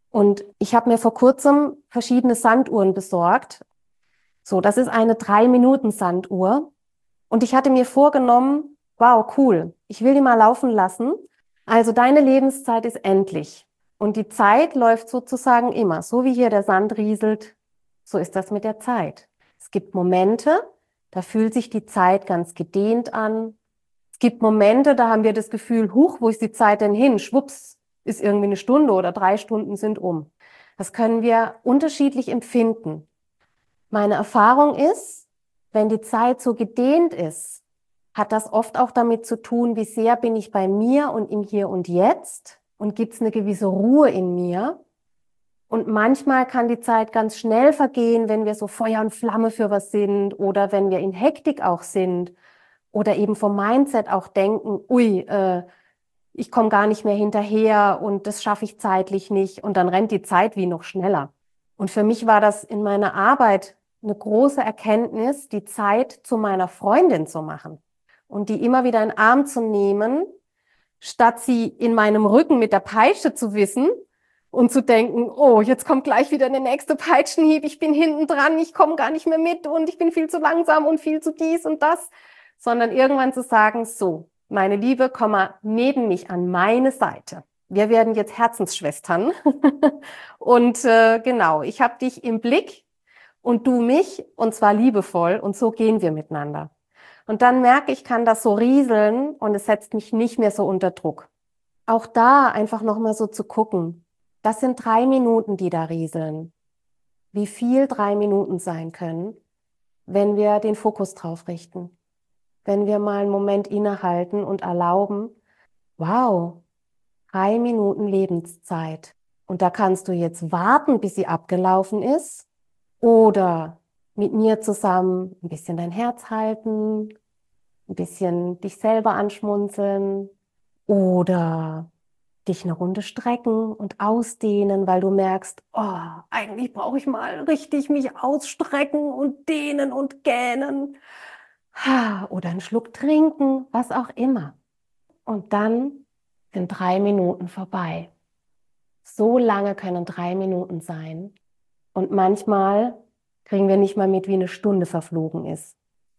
Und ich habe mir vor kurzem verschiedene Sanduhren besorgt. So, das ist eine drei-Minuten-Sanduhr. Und ich hatte mir vorgenommen, wow, cool, ich will die mal laufen lassen. Also deine Lebenszeit ist endlich. Und die Zeit läuft sozusagen immer. So wie hier der Sand rieselt, so ist das mit der Zeit. Es gibt Momente, da fühlt sich die Zeit ganz gedehnt an. Es gibt Momente, da haben wir das Gefühl, huch, wo ist die Zeit denn hin? Schwupps, ist irgendwie eine Stunde oder drei Stunden sind um. Das können wir unterschiedlich empfinden. Meine Erfahrung ist, wenn die Zeit so gedehnt ist, hat das oft auch damit zu tun, wie sehr bin ich bei mir und im Hier und Jetzt und gibt es eine gewisse Ruhe in mir. Und manchmal kann die Zeit ganz schnell vergehen, wenn wir so Feuer und Flamme für was sind oder wenn wir in Hektik auch sind oder eben vom Mindset auch denken, ui, äh, ich komme gar nicht mehr hinterher und das schaffe ich zeitlich nicht und dann rennt die Zeit wie noch schneller. Und für mich war das in meiner Arbeit eine große Erkenntnis, die Zeit zu meiner Freundin zu machen und die immer wieder in den Arm zu nehmen, statt sie in meinem Rücken mit der Peitsche zu wissen und zu denken, oh, jetzt kommt gleich wieder der nächste Peitschenhieb, ich bin hinten dran, ich komme gar nicht mehr mit und ich bin viel zu langsam und viel zu dies und das, sondern irgendwann zu sagen, so, meine Liebe, komm mal neben mich an meine Seite. Wir werden jetzt Herzensschwestern und äh, genau, ich habe dich im Blick und du mich und zwar liebevoll und so gehen wir miteinander. Und dann merke ich, kann das so rieseln und es setzt mich nicht mehr so unter Druck. Auch da einfach nochmal so zu gucken, das sind drei Minuten, die da rieseln. Wie viel drei Minuten sein können, wenn wir den Fokus drauf richten. Wenn wir mal einen Moment innehalten und erlauben, wow, drei Minuten Lebenszeit. Und da kannst du jetzt warten, bis sie abgelaufen ist oder mit mir zusammen ein bisschen dein Herz halten, ein bisschen dich selber anschmunzeln oder dich eine Runde strecken und ausdehnen, weil du merkst, oh, eigentlich brauche ich mal richtig mich ausstrecken und dehnen und gähnen. Oder einen Schluck trinken, was auch immer. Und dann sind drei Minuten vorbei. So lange können drei Minuten sein. Und manchmal kriegen wir nicht mal mit, wie eine Stunde verflogen ist.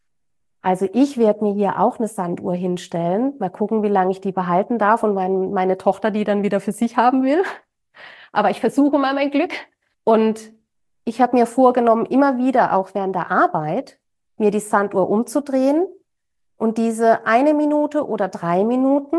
Also ich werde mir hier auch eine Sanduhr hinstellen. Mal gucken, wie lange ich die behalten darf und mein, meine Tochter die dann wieder für sich haben will. Aber ich versuche mal mein Glück. Und ich habe mir vorgenommen, immer wieder, auch während der Arbeit, mir die Sanduhr umzudrehen und diese eine Minute oder drei Minuten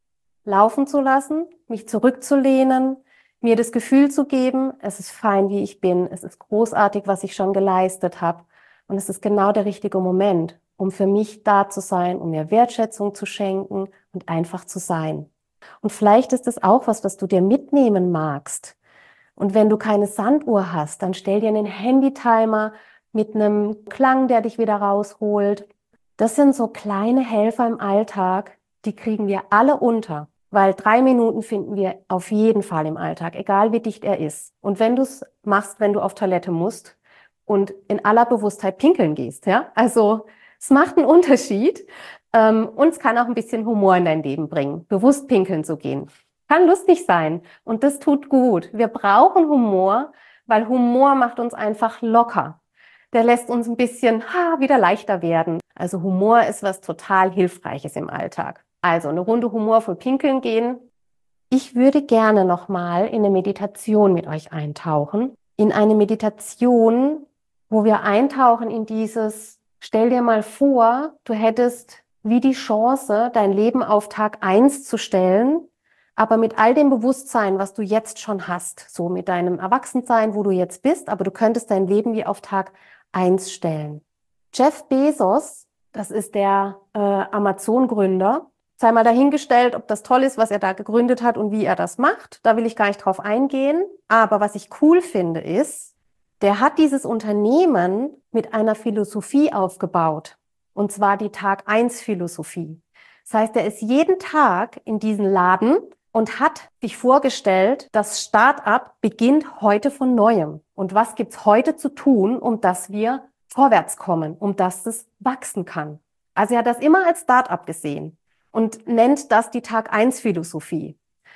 laufen zu lassen, mich zurückzulehnen, mir das Gefühl zu geben, es ist fein, wie ich bin, es ist großartig, was ich schon geleistet habe und es ist genau der richtige Moment, um für mich da zu sein, um mir Wertschätzung zu schenken und einfach zu sein. Und vielleicht ist es auch was, was du dir mitnehmen magst. Und wenn du keine Sanduhr hast, dann stell dir einen Handy-Timer mit einem Klang, der dich wieder rausholt. Das sind so kleine Helfer im Alltag, die kriegen wir alle unter. Weil drei Minuten finden wir auf jeden Fall im Alltag, egal wie dicht er ist. Und wenn du es machst, wenn du auf Toilette musst und in aller Bewusstheit pinkeln gehst, ja, also es macht einen Unterschied ähm, und es kann auch ein bisschen Humor in dein Leben bringen, bewusst pinkeln zu gehen. Kann lustig sein und das tut gut. Wir brauchen Humor, weil Humor macht uns einfach locker. Der lässt uns ein bisschen ha, wieder leichter werden. Also Humor ist was total Hilfreiches im Alltag. Also eine Runde humorvoll pinkeln gehen. Ich würde gerne nochmal in eine Meditation mit euch eintauchen. In eine Meditation, wo wir eintauchen in dieses, stell dir mal vor, du hättest wie die Chance, dein Leben auf Tag eins zu stellen, aber mit all dem Bewusstsein, was du jetzt schon hast, so mit deinem Erwachsensein, wo du jetzt bist, aber du könntest dein Leben wie auf Tag eins stellen. Jeff Bezos, das ist der äh, Amazon-Gründer, sei mal dahingestellt, ob das toll ist, was er da gegründet hat und wie er das macht. Da will ich gar nicht drauf eingehen. Aber was ich cool finde, ist, der hat dieses Unternehmen mit einer Philosophie aufgebaut. Und zwar die Tag-eins-Philosophie. Das heißt, er ist jeden Tag in diesen Laden und hat sich vorgestellt, das Start-up beginnt heute von Neuem. Und was gibt's heute zu tun, um dass wir vorwärts kommen, um dass es wachsen kann? Also er hat das immer als Start-up gesehen und nennt das die Tag-eins-Philosophie.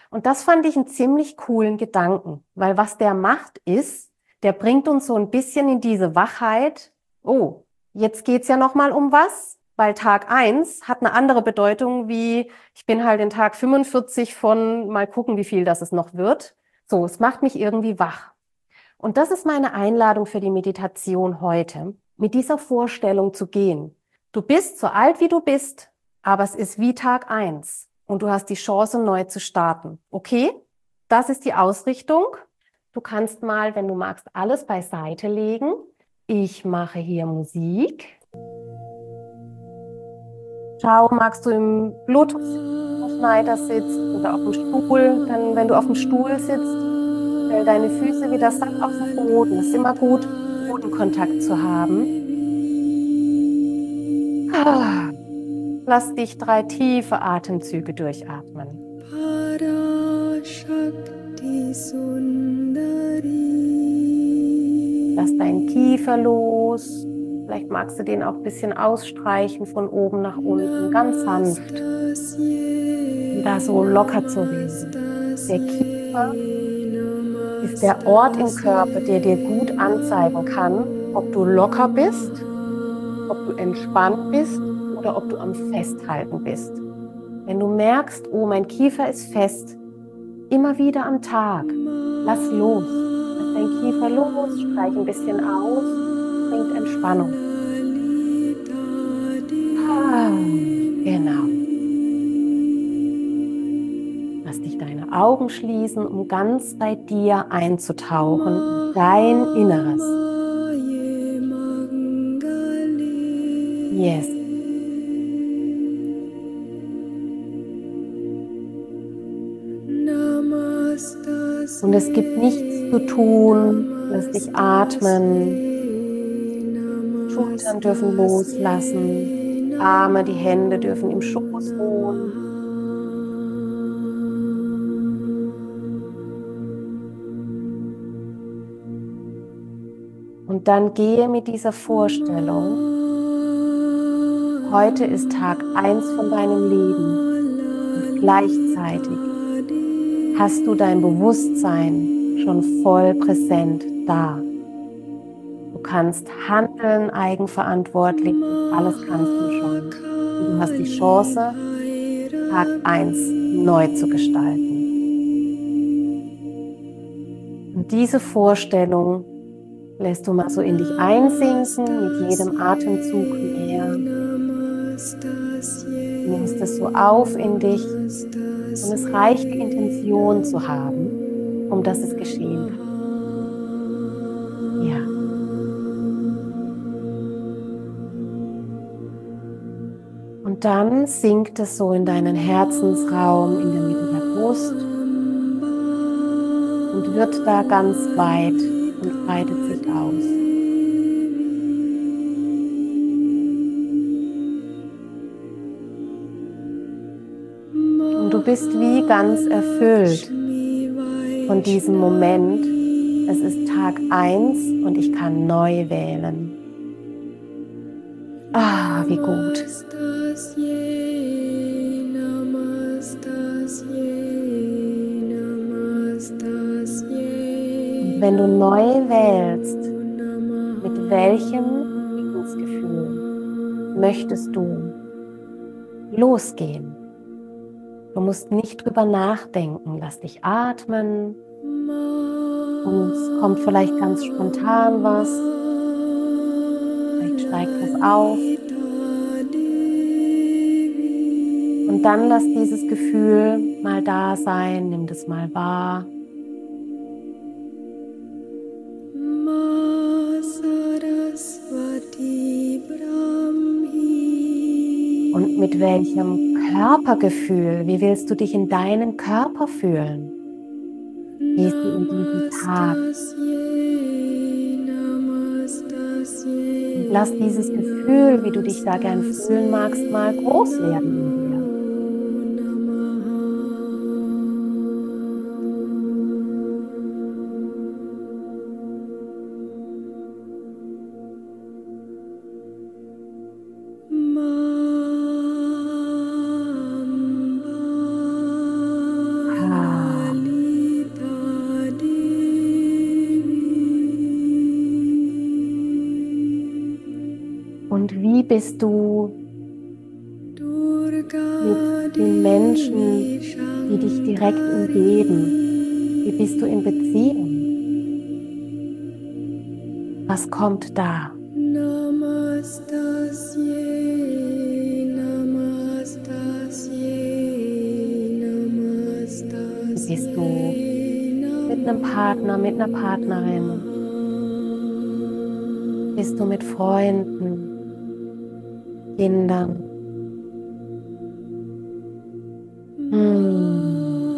Und das fand ich einen ziemlich coolen Gedanken, weil was der macht ist, der bringt uns so ein bisschen in diese Wachheit. Oh, jetzt geht's ja noch mal um was, weil Tag eins hat eine andere Bedeutung wie, ich bin halt in Tag fünfundvierzig von mal gucken, wie viel das es noch wird. So, es macht mich irgendwie wach. Und das ist meine Einladung für die Meditation heute, mit dieser Vorstellung zu gehen. Du bist so alt, wie du bist, aber es ist wie Tag eins und du hast die Chance, neu zu starten. Okay? Das ist die Ausrichtung. Du kannst mal, wenn du magst, alles beiseite legen. Ich mache hier Musik. Schau, magst du im Bluetooth-Schneidersitz oder auf dem Stuhl? Dann, wenn du auf dem Stuhl sitzt, stell deine Füße wieder satt auf den Boden. Es ist immer gut, Bodenkontakt zu haben. Ah. Lass dich drei tiefe Atemzüge durchatmen. Lass deinen Kiefer los. Vielleicht magst du den auch ein bisschen ausstreichen von oben nach unten, ganz sanft, um da so locker zu werden. Der Kiefer ist der Ort im Körper, der dir gut anzeigen kann, ob du locker bist, ob du entspannt bist oder ob du am Festhalten bist. Wenn du merkst, oh, mein Kiefer ist fest, immer wieder am Tag, lass los. Lass deinen Kiefer los, streich ein bisschen aus, bringt Entspannung. Ah, genau. Lass dich deine Augen schließen, um ganz bei dir einzutauchen in dein Inneres. Yes. Und es gibt nichts zu tun. Lass dich atmen. Schultern dürfen loslassen. Arme, die Hände dürfen im Schoß ruhen. Und dann gehe mit dieser Vorstellung. Heute ist Tag eins von deinem Leben. Und gleichzeitig hast du dein Bewusstsein schon voll präsent da. Du kannst handeln, eigenverantwortlich, alles kannst du schon. Und du hast die Chance, Tag eins neu zu gestalten. Und diese Vorstellung lässt du mal so in dich einsinken, mit jedem Atemzug mehr. Nimmst es so auf in dich. Und es reicht, die Intention zu haben, um dass es geschehen kann. Ja. Und dann sinkt es so in deinen Herzensraum in der Mitte der Brust und wird da ganz weit und breitet sich aus. Und du bist wie ganz erfüllt von diesem Moment. Es ist Tag eins und ich kann neu wählen. Ah, wie gut. Und wenn du neu wählst, mit welchem Lebensgefühl möchtest du losgehen? Du musst nicht drüber nachdenken. Lass dich atmen. Und es kommt vielleicht ganz spontan was. Vielleicht steigt was auf. Und dann lass dieses Gefühl mal da sein. Nimm das mal wahr. Und mit welchem Körpergefühl, wie willst du dich in deinem Körper fühlen? Gehst du in diesen Tag? Und lass dieses Gefühl, wie du dich da gern fühlen magst, mal groß werden in dir. bist du mit den Menschen, die dich direkt umgeben? Wie bist du in Beziehung? Was kommt da? Bist du mit einem Partner, mit einer Partnerin? Bist du mit Freunden, Kindern? Hm.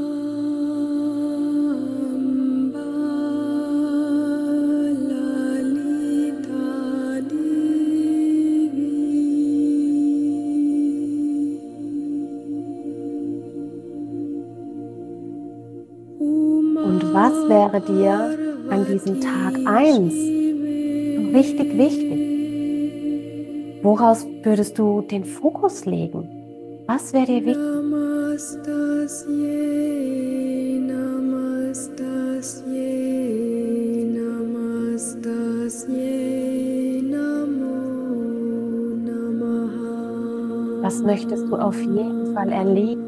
Und was wäre dir an diesem Tag eins richtig wichtig? Woraus würdest du den Fokus legen? Was wäre dir wichtig? Was möchtest du auf jeden Fall erleben?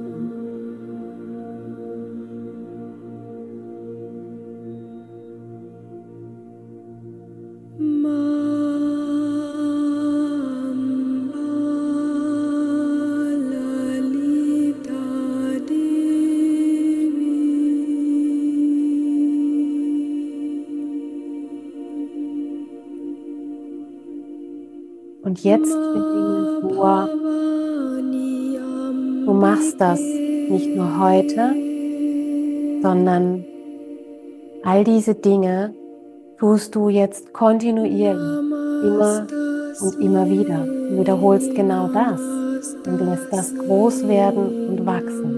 Und jetzt stell dir vor, du machst das nicht nur heute, sondern all diese Dinge tust du jetzt kontinuierlich, immer und immer wieder. Du wiederholst genau das und lässt das groß werden und wachsen.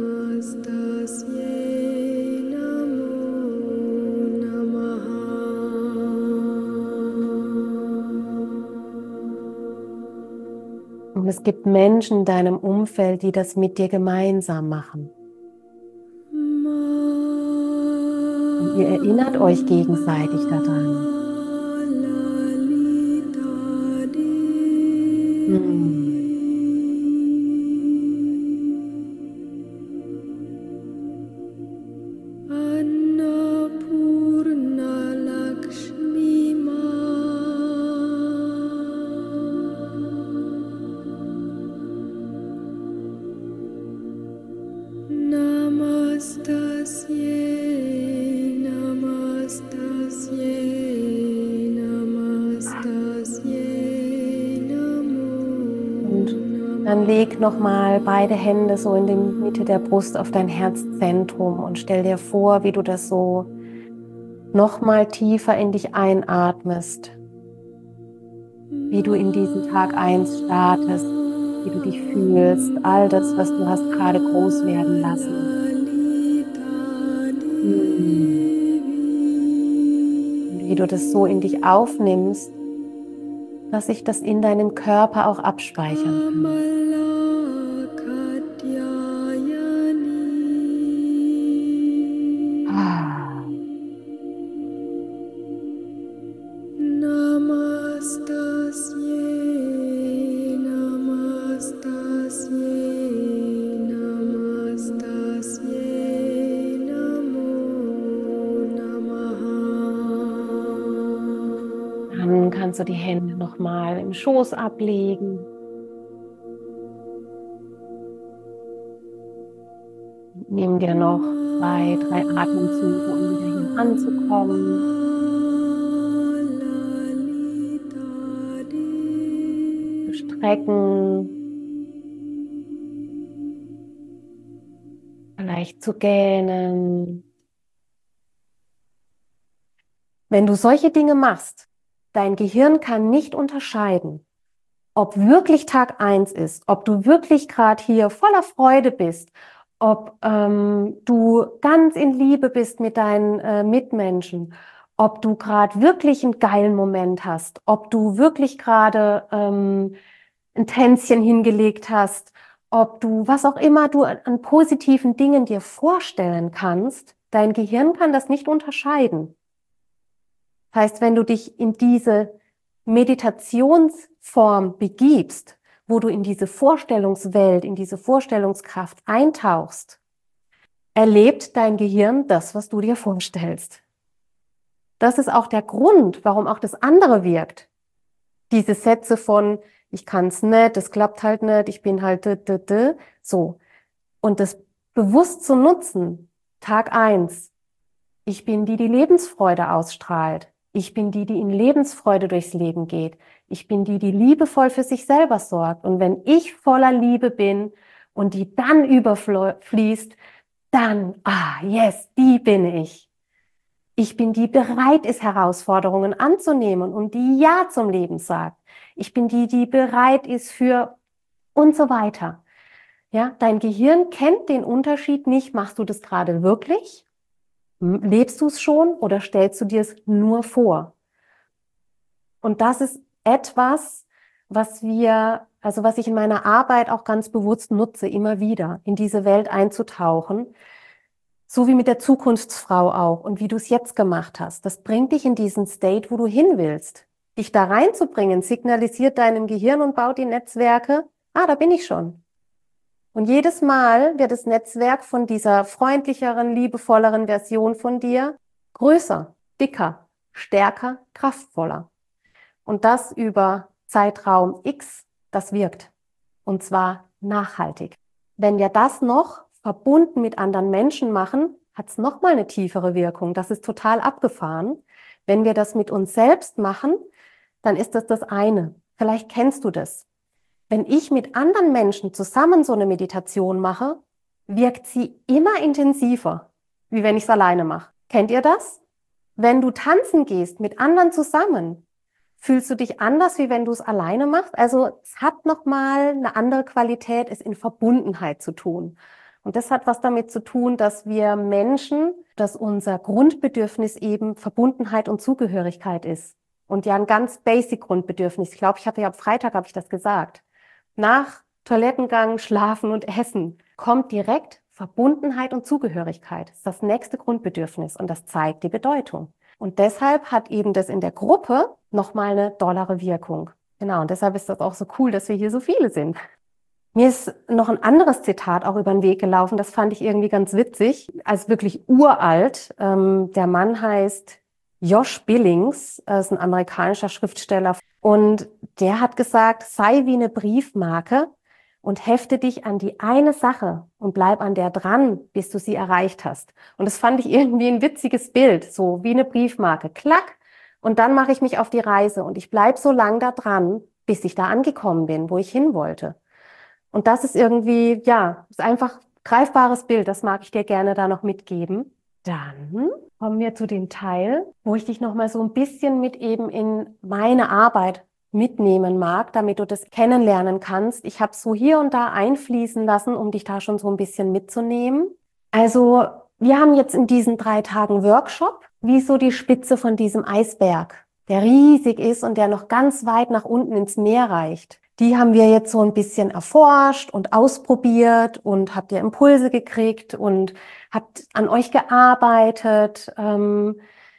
Und es gibt Menschen in deinem Umfeld, die das mit dir gemeinsam machen. Und ihr erinnert euch gegenseitig daran. Hm. Dann leg nochmal beide Hände so in die Mitte der Brust auf dein Herzzentrum und stell dir vor, wie du das so nochmal tiefer in dich einatmest, wie du in diesen Tag eins startest, wie du dich fühlst, all das, was du hast gerade groß werden lassen. Und wie du das so in dich aufnimmst, dass sich das in deinem Körper auch abspeichern kann. Ah. Dann kannst du die Hände nochmal im Schoß ablegen. Nimm dir noch zwei, drei Atemzüge, um wieder hier anzukommen. Zu strecken. Vielleicht zu gähnen. Wenn du solche Dinge machst, dein Gehirn kann nicht unterscheiden, ob wirklich Tag eins ist, ob du wirklich gerade hier voller Freude bist, ob ähm, du ganz in Liebe bist mit deinen äh, Mitmenschen, ob du gerade wirklich einen geilen Moment hast, ob du wirklich gerade ähm, ein Tänzchen hingelegt hast, ob du, was auch immer du an, an positiven Dingen dir vorstellen kannst, dein Gehirn kann das nicht unterscheiden. Das heißt, wenn du dich in diese Meditationsform begibst, wo du in diese Vorstellungswelt, in diese Vorstellungskraft eintauchst, erlebt dein Gehirn das, was du dir vorstellst. Das ist auch der Grund, warum auch das andere wirkt. Diese Sätze von, ich kann es nicht, das klappt halt nicht, ich bin halt d, d, d, so. Und das bewusst zu nutzen, Tag eins, ich bin die, die Lebensfreude ausstrahlt. Ich bin die, die in Lebensfreude durchs Leben geht. Ich bin die, die liebevoll für sich selber sorgt. Und wenn ich voller Liebe bin und die dann überfließt, dann, ah, yes, die bin ich. Ich bin die, die bereit ist, Herausforderungen anzunehmen und die Ja zum Leben sagt. Ich bin die, die bereit ist für und so weiter. Ja, dein Gehirn kennt den Unterschied nicht. Machst du das gerade wirklich? Lebst du es schon oder stellst du dir es nur vor? Und das ist etwas, was wir, also was ich in meiner Arbeit auch ganz bewusst nutze, immer wieder in diese Welt einzutauchen. So wie mit der Zukunftsfrau auch und wie du es jetzt gemacht hast. Das bringt dich in diesen State, wo du hin willst. Dich da reinzubringen, signalisiert deinem Gehirn und baut die Netzwerke. Ah, da bin ich schon. Und jedes Mal wird das Netzwerk von dieser freundlicheren, liebevolleren Version von dir größer, dicker, stärker, kraftvoller. Und das über Zeitraum X, das wirkt. Und zwar nachhaltig. Wenn wir das noch verbunden mit anderen Menschen machen, hat es nochmal eine tiefere Wirkung. Das ist total abgefahren. Wenn wir das mit uns selbst machen, dann ist das das eine. Vielleicht kennst du das. Wenn ich mit anderen Menschen zusammen so eine Meditation mache, wirkt sie immer intensiver, wie wenn ich es alleine mache. Kennt ihr das? Wenn du tanzen gehst mit anderen zusammen, fühlst du dich anders, wie wenn du es alleine machst? Also es hat nochmal eine andere Qualität, es in Verbundenheit zu tun. Und das hat was damit zu tun, dass wir Menschen, dass unser Grundbedürfnis eben Verbundenheit und Zugehörigkeit ist. Und ja, ein ganz basic Grundbedürfnis. Ich glaube, ich hatte ja am Freitag, habe ich das gesagt. Nach Toilettengang, Schlafen und Essen kommt direkt Verbundenheit und Zugehörigkeit. Das ist das nächste Grundbedürfnis und das zeigt die Bedeutung. Und deshalb hat eben das in der Gruppe nochmal eine dollere Wirkung. Genau, und deshalb ist das auch so cool, dass wir hier so viele sind. Mir ist noch ein anderes Zitat auch über den Weg gelaufen, das fand ich irgendwie ganz witzig, als wirklich uralt. Ähm, der Mann heißt Josh Billings, ist ein amerikanischer Schriftsteller. Und der hat gesagt, sei wie eine Briefmarke und hefte dich an die eine Sache und bleib an der dran, bis du sie erreicht hast. Und das fand ich irgendwie ein witziges Bild, so wie eine Briefmarke. Klack, und dann mache ich mich auf die Reise und ich bleib so lang da dran, bis ich da angekommen bin, wo ich hin wollte. Und das ist irgendwie, ja, ist einfach ein greifbares Bild, das mag ich dir gerne da noch mitgeben. Dann kommen wir zu dem Teil, wo ich dich nochmal so ein bisschen mit eben in meine Arbeit mitnehmen mag, damit du das kennenlernen kannst. Ich habe es so hier und da einfließen lassen, um dich da schon so ein bisschen mitzunehmen. Also wir haben jetzt in diesen drei Tagen Workshop, wie so die Spitze von diesem Eisberg, der riesig ist und der noch ganz weit nach unten ins Meer reicht. Die haben wir jetzt so ein bisschen erforscht und ausprobiert und habt ihr Impulse gekriegt und habt an euch gearbeitet, ähm,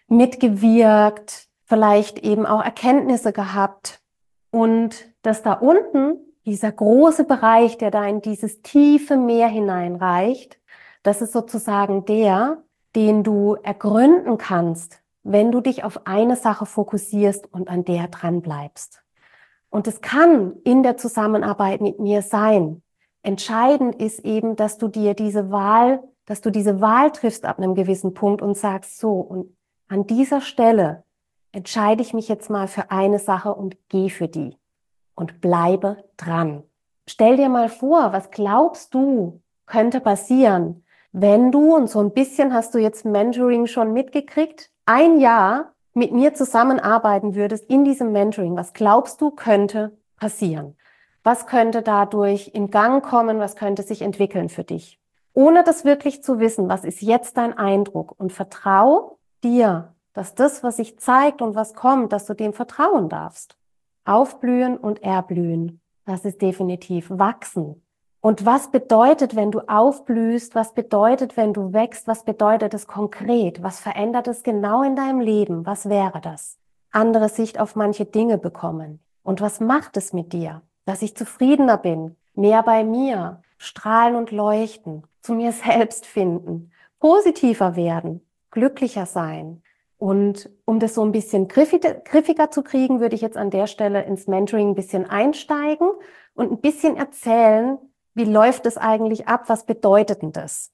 mitgewirkt, vielleicht eben auch Erkenntnisse gehabt. Und das da unten, dieser große Bereich, der da in dieses tiefe Meer hineinreicht, das ist sozusagen der, den du ergründen kannst, wenn du dich auf eine Sache fokussierst und an der dran bleibst. Und es kann in der Zusammenarbeit mit mir sein. Entscheidend ist eben, dass du dir diese Wahl, dass du diese Wahl triffst ab einem gewissen Punkt und sagst, so, und an dieser Stelle entscheide ich mich jetzt mal für eine Sache und gehe für die und bleibe dran. Stell dir mal vor, was glaubst du, könnte passieren, wenn du, und so ein bisschen hast du jetzt Mentoring schon mitgekriegt, ein Jahr mit mir zusammenarbeiten würdest in diesem Mentoring, was glaubst du, könnte passieren? Was könnte dadurch in Gang kommen? Was könnte sich entwickeln für dich? Ohne das wirklich zu wissen, was ist jetzt dein Eindruck? Und vertrau dir, dass das, was sich zeigt und was kommt, dass du dem vertrauen darfst. Aufblühen und erblühen, das ist definitiv wachsen. Und was bedeutet, wenn du aufblühst? Was bedeutet, wenn du wächst? Was bedeutet es konkret? Was verändert es genau in deinem Leben? Was wäre das? Andere Sicht auf manche Dinge bekommen. Und was macht es mit dir? dass ich zufriedener bin, mehr bei mir, strahlen und leuchten, zu mir selbst finden, positiver werden, glücklicher sein. Und um das so ein bisschen griffiger zu kriegen, würde ich jetzt an der Stelle ins Mentoring ein bisschen einsteigen und ein bisschen erzählen, wie läuft es eigentlich ab, was bedeutet denn das?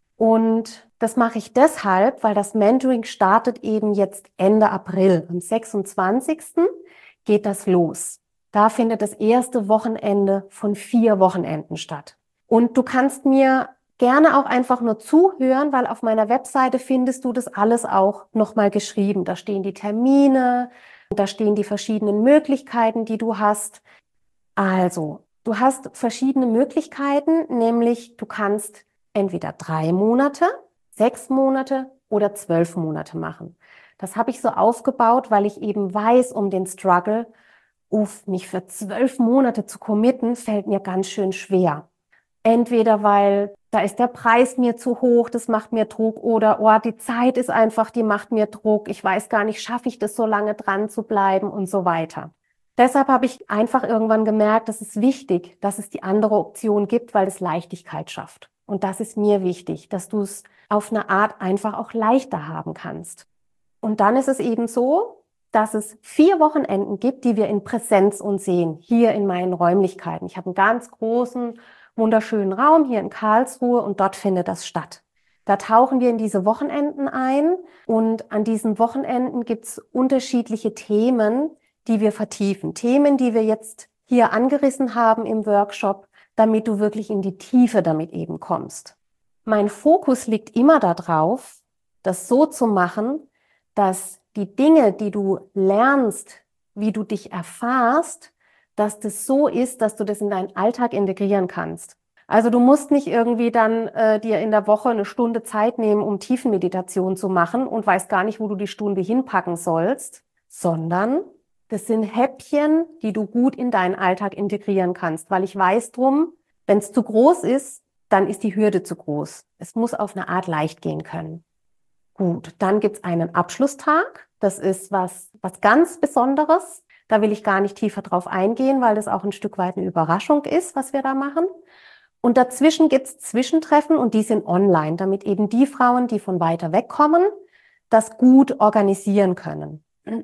Und das mache ich deshalb, weil das Mentoring startet eben jetzt Ende April. Am sechsundzwanzigsten geht das los. Da findet das erste Wochenende von vier Wochenenden statt. Und du kannst mir gerne auch einfach nur zuhören, weil auf meiner Webseite findest du das alles auch nochmal geschrieben. Da stehen die Termine, da stehen die verschiedenen Möglichkeiten, die du hast. Also, du hast verschiedene Möglichkeiten, nämlich du kannst entweder drei Monate, sechs Monate oder zwölf Monate machen. Das habe ich so aufgebaut, weil ich eben weiß um den Struggle. Uff, mich für zwölf Monate zu committen, fällt mir ganz schön schwer. Entweder weil da ist der Preis mir zu hoch, das macht mir Druck, oder oh, die Zeit ist einfach, die macht mir Druck. Ich weiß gar nicht, schaffe ich das so lange dran zu bleiben und so weiter. Deshalb habe ich einfach irgendwann gemerkt, es ist wichtig, dass es die andere Option gibt, weil es Leichtigkeit schafft. Und das ist mir wichtig, dass du es auf eine Art einfach auch leichter haben kannst. Und dann ist es eben so, dass es vier Wochenenden gibt, die wir in Präsenz uns sehen, hier in meinen Räumlichkeiten. Ich habe einen ganz großen, wunderschönen Raum hier in Karlsruhe und dort findet das statt. Da tauchen wir in diese Wochenenden ein und an diesen Wochenenden gibt es unterschiedliche Themen, die wir vertiefen. Themen, die wir jetzt hier angerissen haben im Workshop, damit du wirklich in die Tiefe damit eben kommst. Mein Fokus liegt immer darauf, das so zu machen, dass die Dinge, die du lernst, wie du dich erfahrst, dass das so ist, dass du das in deinen Alltag integrieren kannst. Also du musst nicht irgendwie dann äh, dir in der Woche eine Stunde Zeit nehmen, um Tiefenmeditation zu machen und weißt gar nicht, wo du die Stunde hinpacken sollst, sondern das sind Häppchen, die du gut in deinen Alltag integrieren kannst, weil ich weiß drum, wenn es zu groß ist, dann ist die Hürde zu groß. Es muss auf eine Art leicht gehen können. Gut, dann gibt's einen Abschlusstag. Das ist was, was ganz Besonderes. Da will ich gar nicht tiefer drauf eingehen, weil das auch ein Stück weit eine Überraschung ist, was wir da machen. Und dazwischen gibt's Zwischentreffen und die sind online, damit eben die Frauen, die von weiter weg kommen, das gut organisieren können.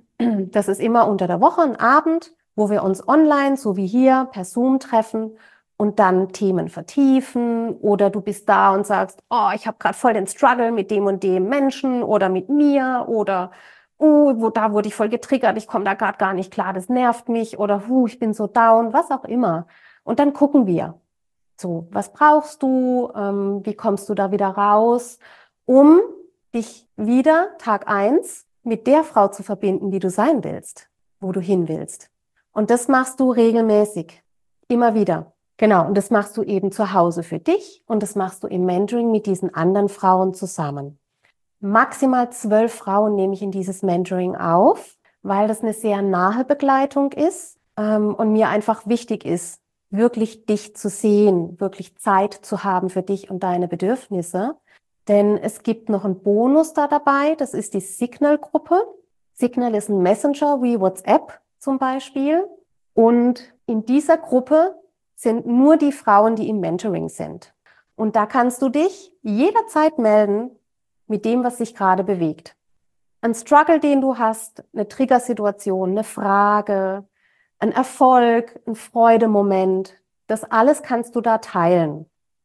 Das ist immer unter der Woche ein Abend, wo wir uns online, so wie hier, per Zoom treffen und dann Themen vertiefen, oder du bist da und sagst, oh, ich habe gerade voll den Struggle mit dem und dem Menschen oder mit mir, oder oh, wo, da wurde ich voll getriggert, ich komme da gerade gar nicht klar, das nervt mich, oder hu, ich bin so down, was auch immer. Und dann gucken wir, so, was brauchst du, ähm, wie kommst du da wieder raus, um dich wieder Tag eins mit der Frau zu verbinden, die du sein willst, wo du hin willst. Und das machst du regelmäßig, immer wieder. Genau, und das machst du eben zu Hause für dich und das machst du im Mentoring mit diesen anderen Frauen zusammen. Maximal zwölf Frauen nehme ich in dieses Mentoring auf, weil das eine sehr nahe Begleitung ist ähm, und mir einfach wichtig ist, wirklich dich zu sehen, wirklich Zeit zu haben für dich und deine Bedürfnisse. Denn es gibt noch einen Bonus da dabei, das ist die Signal-Gruppe. Signal ist ein Messenger wie WhatsApp zum Beispiel. Und in dieser Gruppe sind nur die Frauen, die im Mentoring sind. Und da kannst du dich jederzeit melden mit dem, was sich gerade bewegt. Ein Struggle, den du hast, eine Triggersituation, eine Frage, ein Erfolg, ein Freudemoment, das alles kannst du da teilen.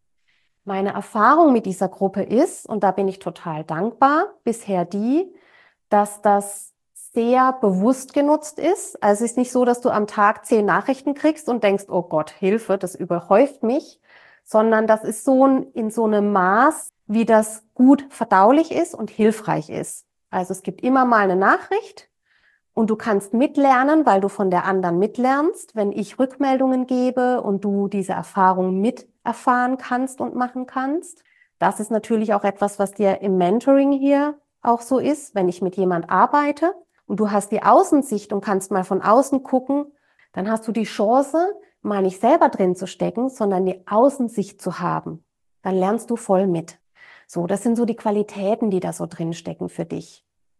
Meine Erfahrung mit dieser Gruppe ist, und da bin ich total dankbar, bisher die, dass das sehr bewusst genutzt ist. Also es ist nicht so, dass du am Tag zehn Nachrichten kriegst und denkst, oh Gott, Hilfe, das überhäuft mich, sondern das ist so in so einem Maß, wie das gut verdaulich ist und hilfreich ist. Also es gibt immer mal eine Nachricht und du kannst mitlernen, weil du von der anderen mitlernst, wenn ich Rückmeldungen gebe und du diese Erfahrung miterfahren kannst und machen kannst. Das ist natürlich auch etwas, was dir im Mentoring hier auch so ist, wenn ich mit jemand arbeite und du hast die Außensicht und kannst mal von außen gucken, dann hast du die Chance, mal nicht selber drin zu stecken, sondern die Außensicht zu haben. Dann lernst du voll mit. So, das sind so die Qualitäten, die da so drin stecken für dich.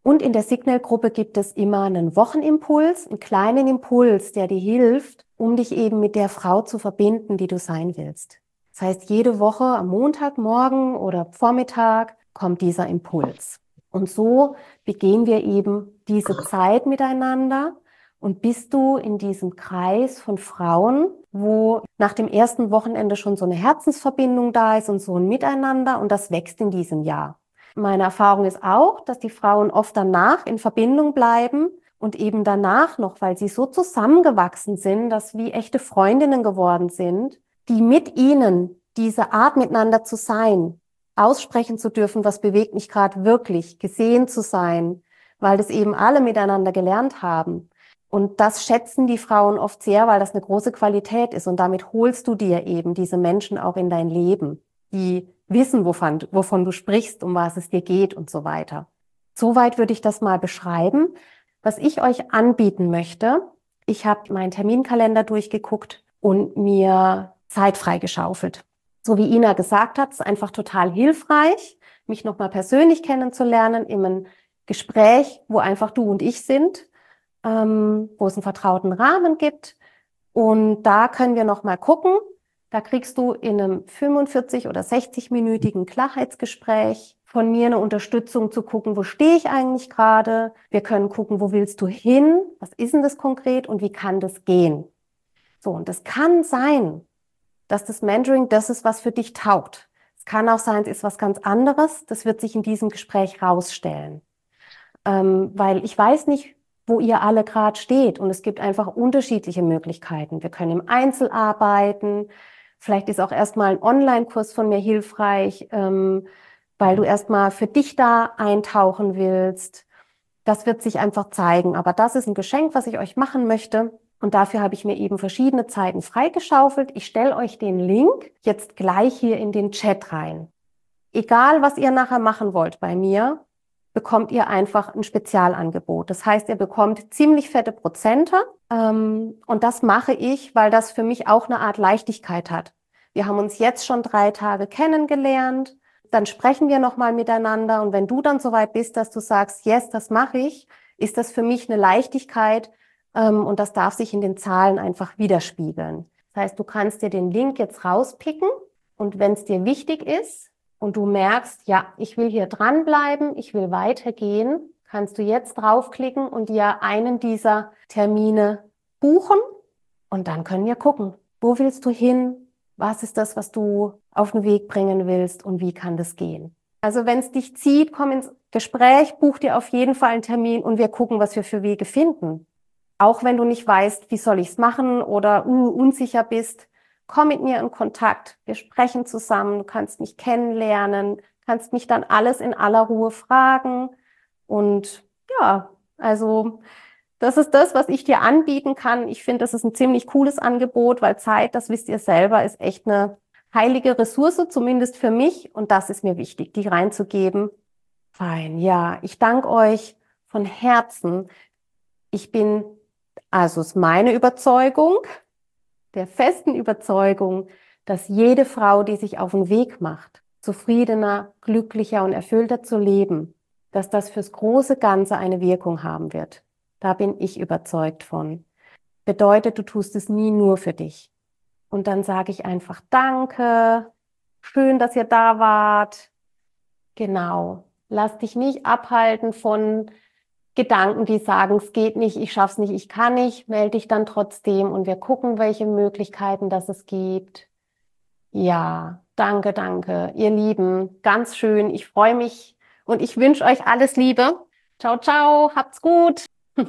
Und in der Signal-Gruppe gibt es immer einen Wochenimpuls, einen kleinen Impuls, der dir hilft, um dich eben mit der Frau zu verbinden, die du sein willst. Das heißt, jede Woche am Montagmorgen oder Vormittag kommt dieser Impuls. Und so begehen wir eben diese Zeit miteinander und bist du in diesem Kreis von Frauen, wo nach dem ersten Wochenende schon so eine Herzensverbindung da ist und so ein Miteinander, und das wächst in diesem Jahr. Meine Erfahrung ist auch, dass die Frauen oft danach in Verbindung bleiben und eben danach noch, weil sie so zusammengewachsen sind, dass wie echte Freundinnen geworden sind, die mit ihnen diese Art miteinander zu sein, aussprechen zu dürfen, was bewegt mich gerade wirklich, gesehen zu sein, weil das eben alle miteinander gelernt haben. Und das schätzen die Frauen oft sehr, weil das eine große Qualität ist. Und damit holst du dir eben diese Menschen auch in dein Leben, die wissen, wovon, wovon du sprichst, um was es dir geht und so weiter. Soweit würde ich das mal beschreiben. Was ich euch anbieten möchte, ich habe meinen Terminkalender durchgeguckt und mir Zeit freigeschaufelt. So wie Ina gesagt hat, ist einfach total hilfreich, mich nochmal persönlich kennenzulernen in einem Gespräch, wo einfach du und ich sind, ähm, wo es einen vertrauten Rahmen gibt. Und da können wir nochmal gucken. Da kriegst du in einem fünfundvierzig- oder sechzig-minütigen Klarheitsgespräch von mir eine Unterstützung zu gucken, wo stehe ich eigentlich gerade. Wir können gucken, wo willst du hin? Was ist denn das konkret und wie kann das gehen? So, und das kann sein, dass das Mentoring das ist, was für dich taugt. Es kann auch sein, es ist was ganz anderes. Das wird sich in diesem Gespräch rausstellen. Ähm, weil ich weiß nicht, wo ihr alle gerade steht. Und es gibt einfach unterschiedliche Möglichkeiten. Wir können im Einzel arbeiten. Vielleicht ist auch erstmal ein Online-Kurs von mir hilfreich, ähm, weil du erstmal für dich da eintauchen willst. Das wird sich einfach zeigen. Aber das ist ein Geschenk, was ich euch machen möchte. Und dafür habe ich mir eben verschiedene Zeiten freigeschaufelt. Ich stelle euch den Link jetzt gleich hier in den Chat rein. Egal, was ihr nachher machen wollt bei mir, bekommt ihr einfach ein Spezialangebot. Das heißt, ihr bekommt ziemlich fette Prozente. Ähm, und das mache ich, weil das für mich auch eine Art Leichtigkeit hat. Wir haben uns jetzt schon drei Tage kennengelernt. Dann sprechen wir nochmal miteinander. Und wenn du dann soweit bist, dass du sagst, yes, das mache ich, ist das für mich eine Leichtigkeit. Ähm, und das darf sich in den Zahlen einfach widerspiegeln. Das heißt, du kannst dir den Link jetzt rauspicken. Und wenn es dir wichtig ist, und du merkst, ja, ich will hier dranbleiben, ich will weitergehen, kannst du jetzt draufklicken und dir einen dieser Termine buchen. Und dann können wir gucken, wo willst du hin? Was ist das, was du auf den Weg bringen willst und wie kann das gehen? Also wenn es dich zieht, komm ins Gespräch, buch dir auf jeden Fall einen Termin und wir gucken, was wir für Wege finden. Auch wenn du nicht weißt, wie soll ich es machen oder uh, unsicher bist, komm mit mir in Kontakt, wir sprechen zusammen, du kannst mich kennenlernen, kannst mich dann alles in aller Ruhe fragen. Und ja, also das ist das, was ich dir anbieten kann. Ich finde, das ist ein ziemlich cooles Angebot, weil Zeit, das wisst ihr selber, ist echt eine heilige Ressource, zumindest für mich. Und das ist mir wichtig, die reinzugeben. Fein, ja, ich danke euch von Herzen. Ich bin, also ist meine Überzeugung, der festen Überzeugung, dass jede Frau, die sich auf den Weg macht, zufriedener, glücklicher und erfüllter zu leben, dass das fürs große Ganze eine Wirkung haben wird. Da bin ich überzeugt von. Bedeutet, du tust es nie nur für dich. Und dann sage ich einfach Danke, schön, dass ihr da wart. Genau, lass dich nicht abhalten von Gedanken, die sagen, es geht nicht, ich schaff's nicht, ich kann nicht, melde dich dann trotzdem und wir gucken, welche Möglichkeiten das es gibt. Ja, danke, danke, ihr Lieben, ganz schön, ich freue mich und ich wünsche euch alles Liebe. Ciao, ciao, habt's gut.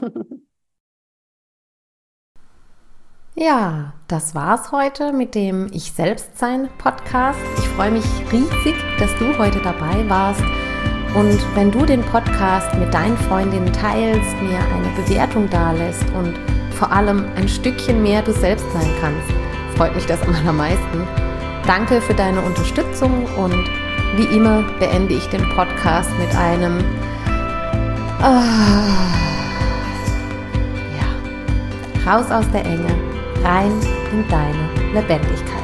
Ja, das war's heute mit dem Ich-Selbst-Sein-Podcast. Ich freue mich riesig, dass du heute dabei warst. Und wenn du den Podcast mit deinen Freundinnen teilst, mir eine Bewertung dalässt und vor allem ein Stückchen mehr du selbst sein kannst, freut mich das am allermeisten. Danke für deine Unterstützung und wie immer beende ich den Podcast mit einem ah, ja, raus aus der Enge, rein in deine Lebendigkeit.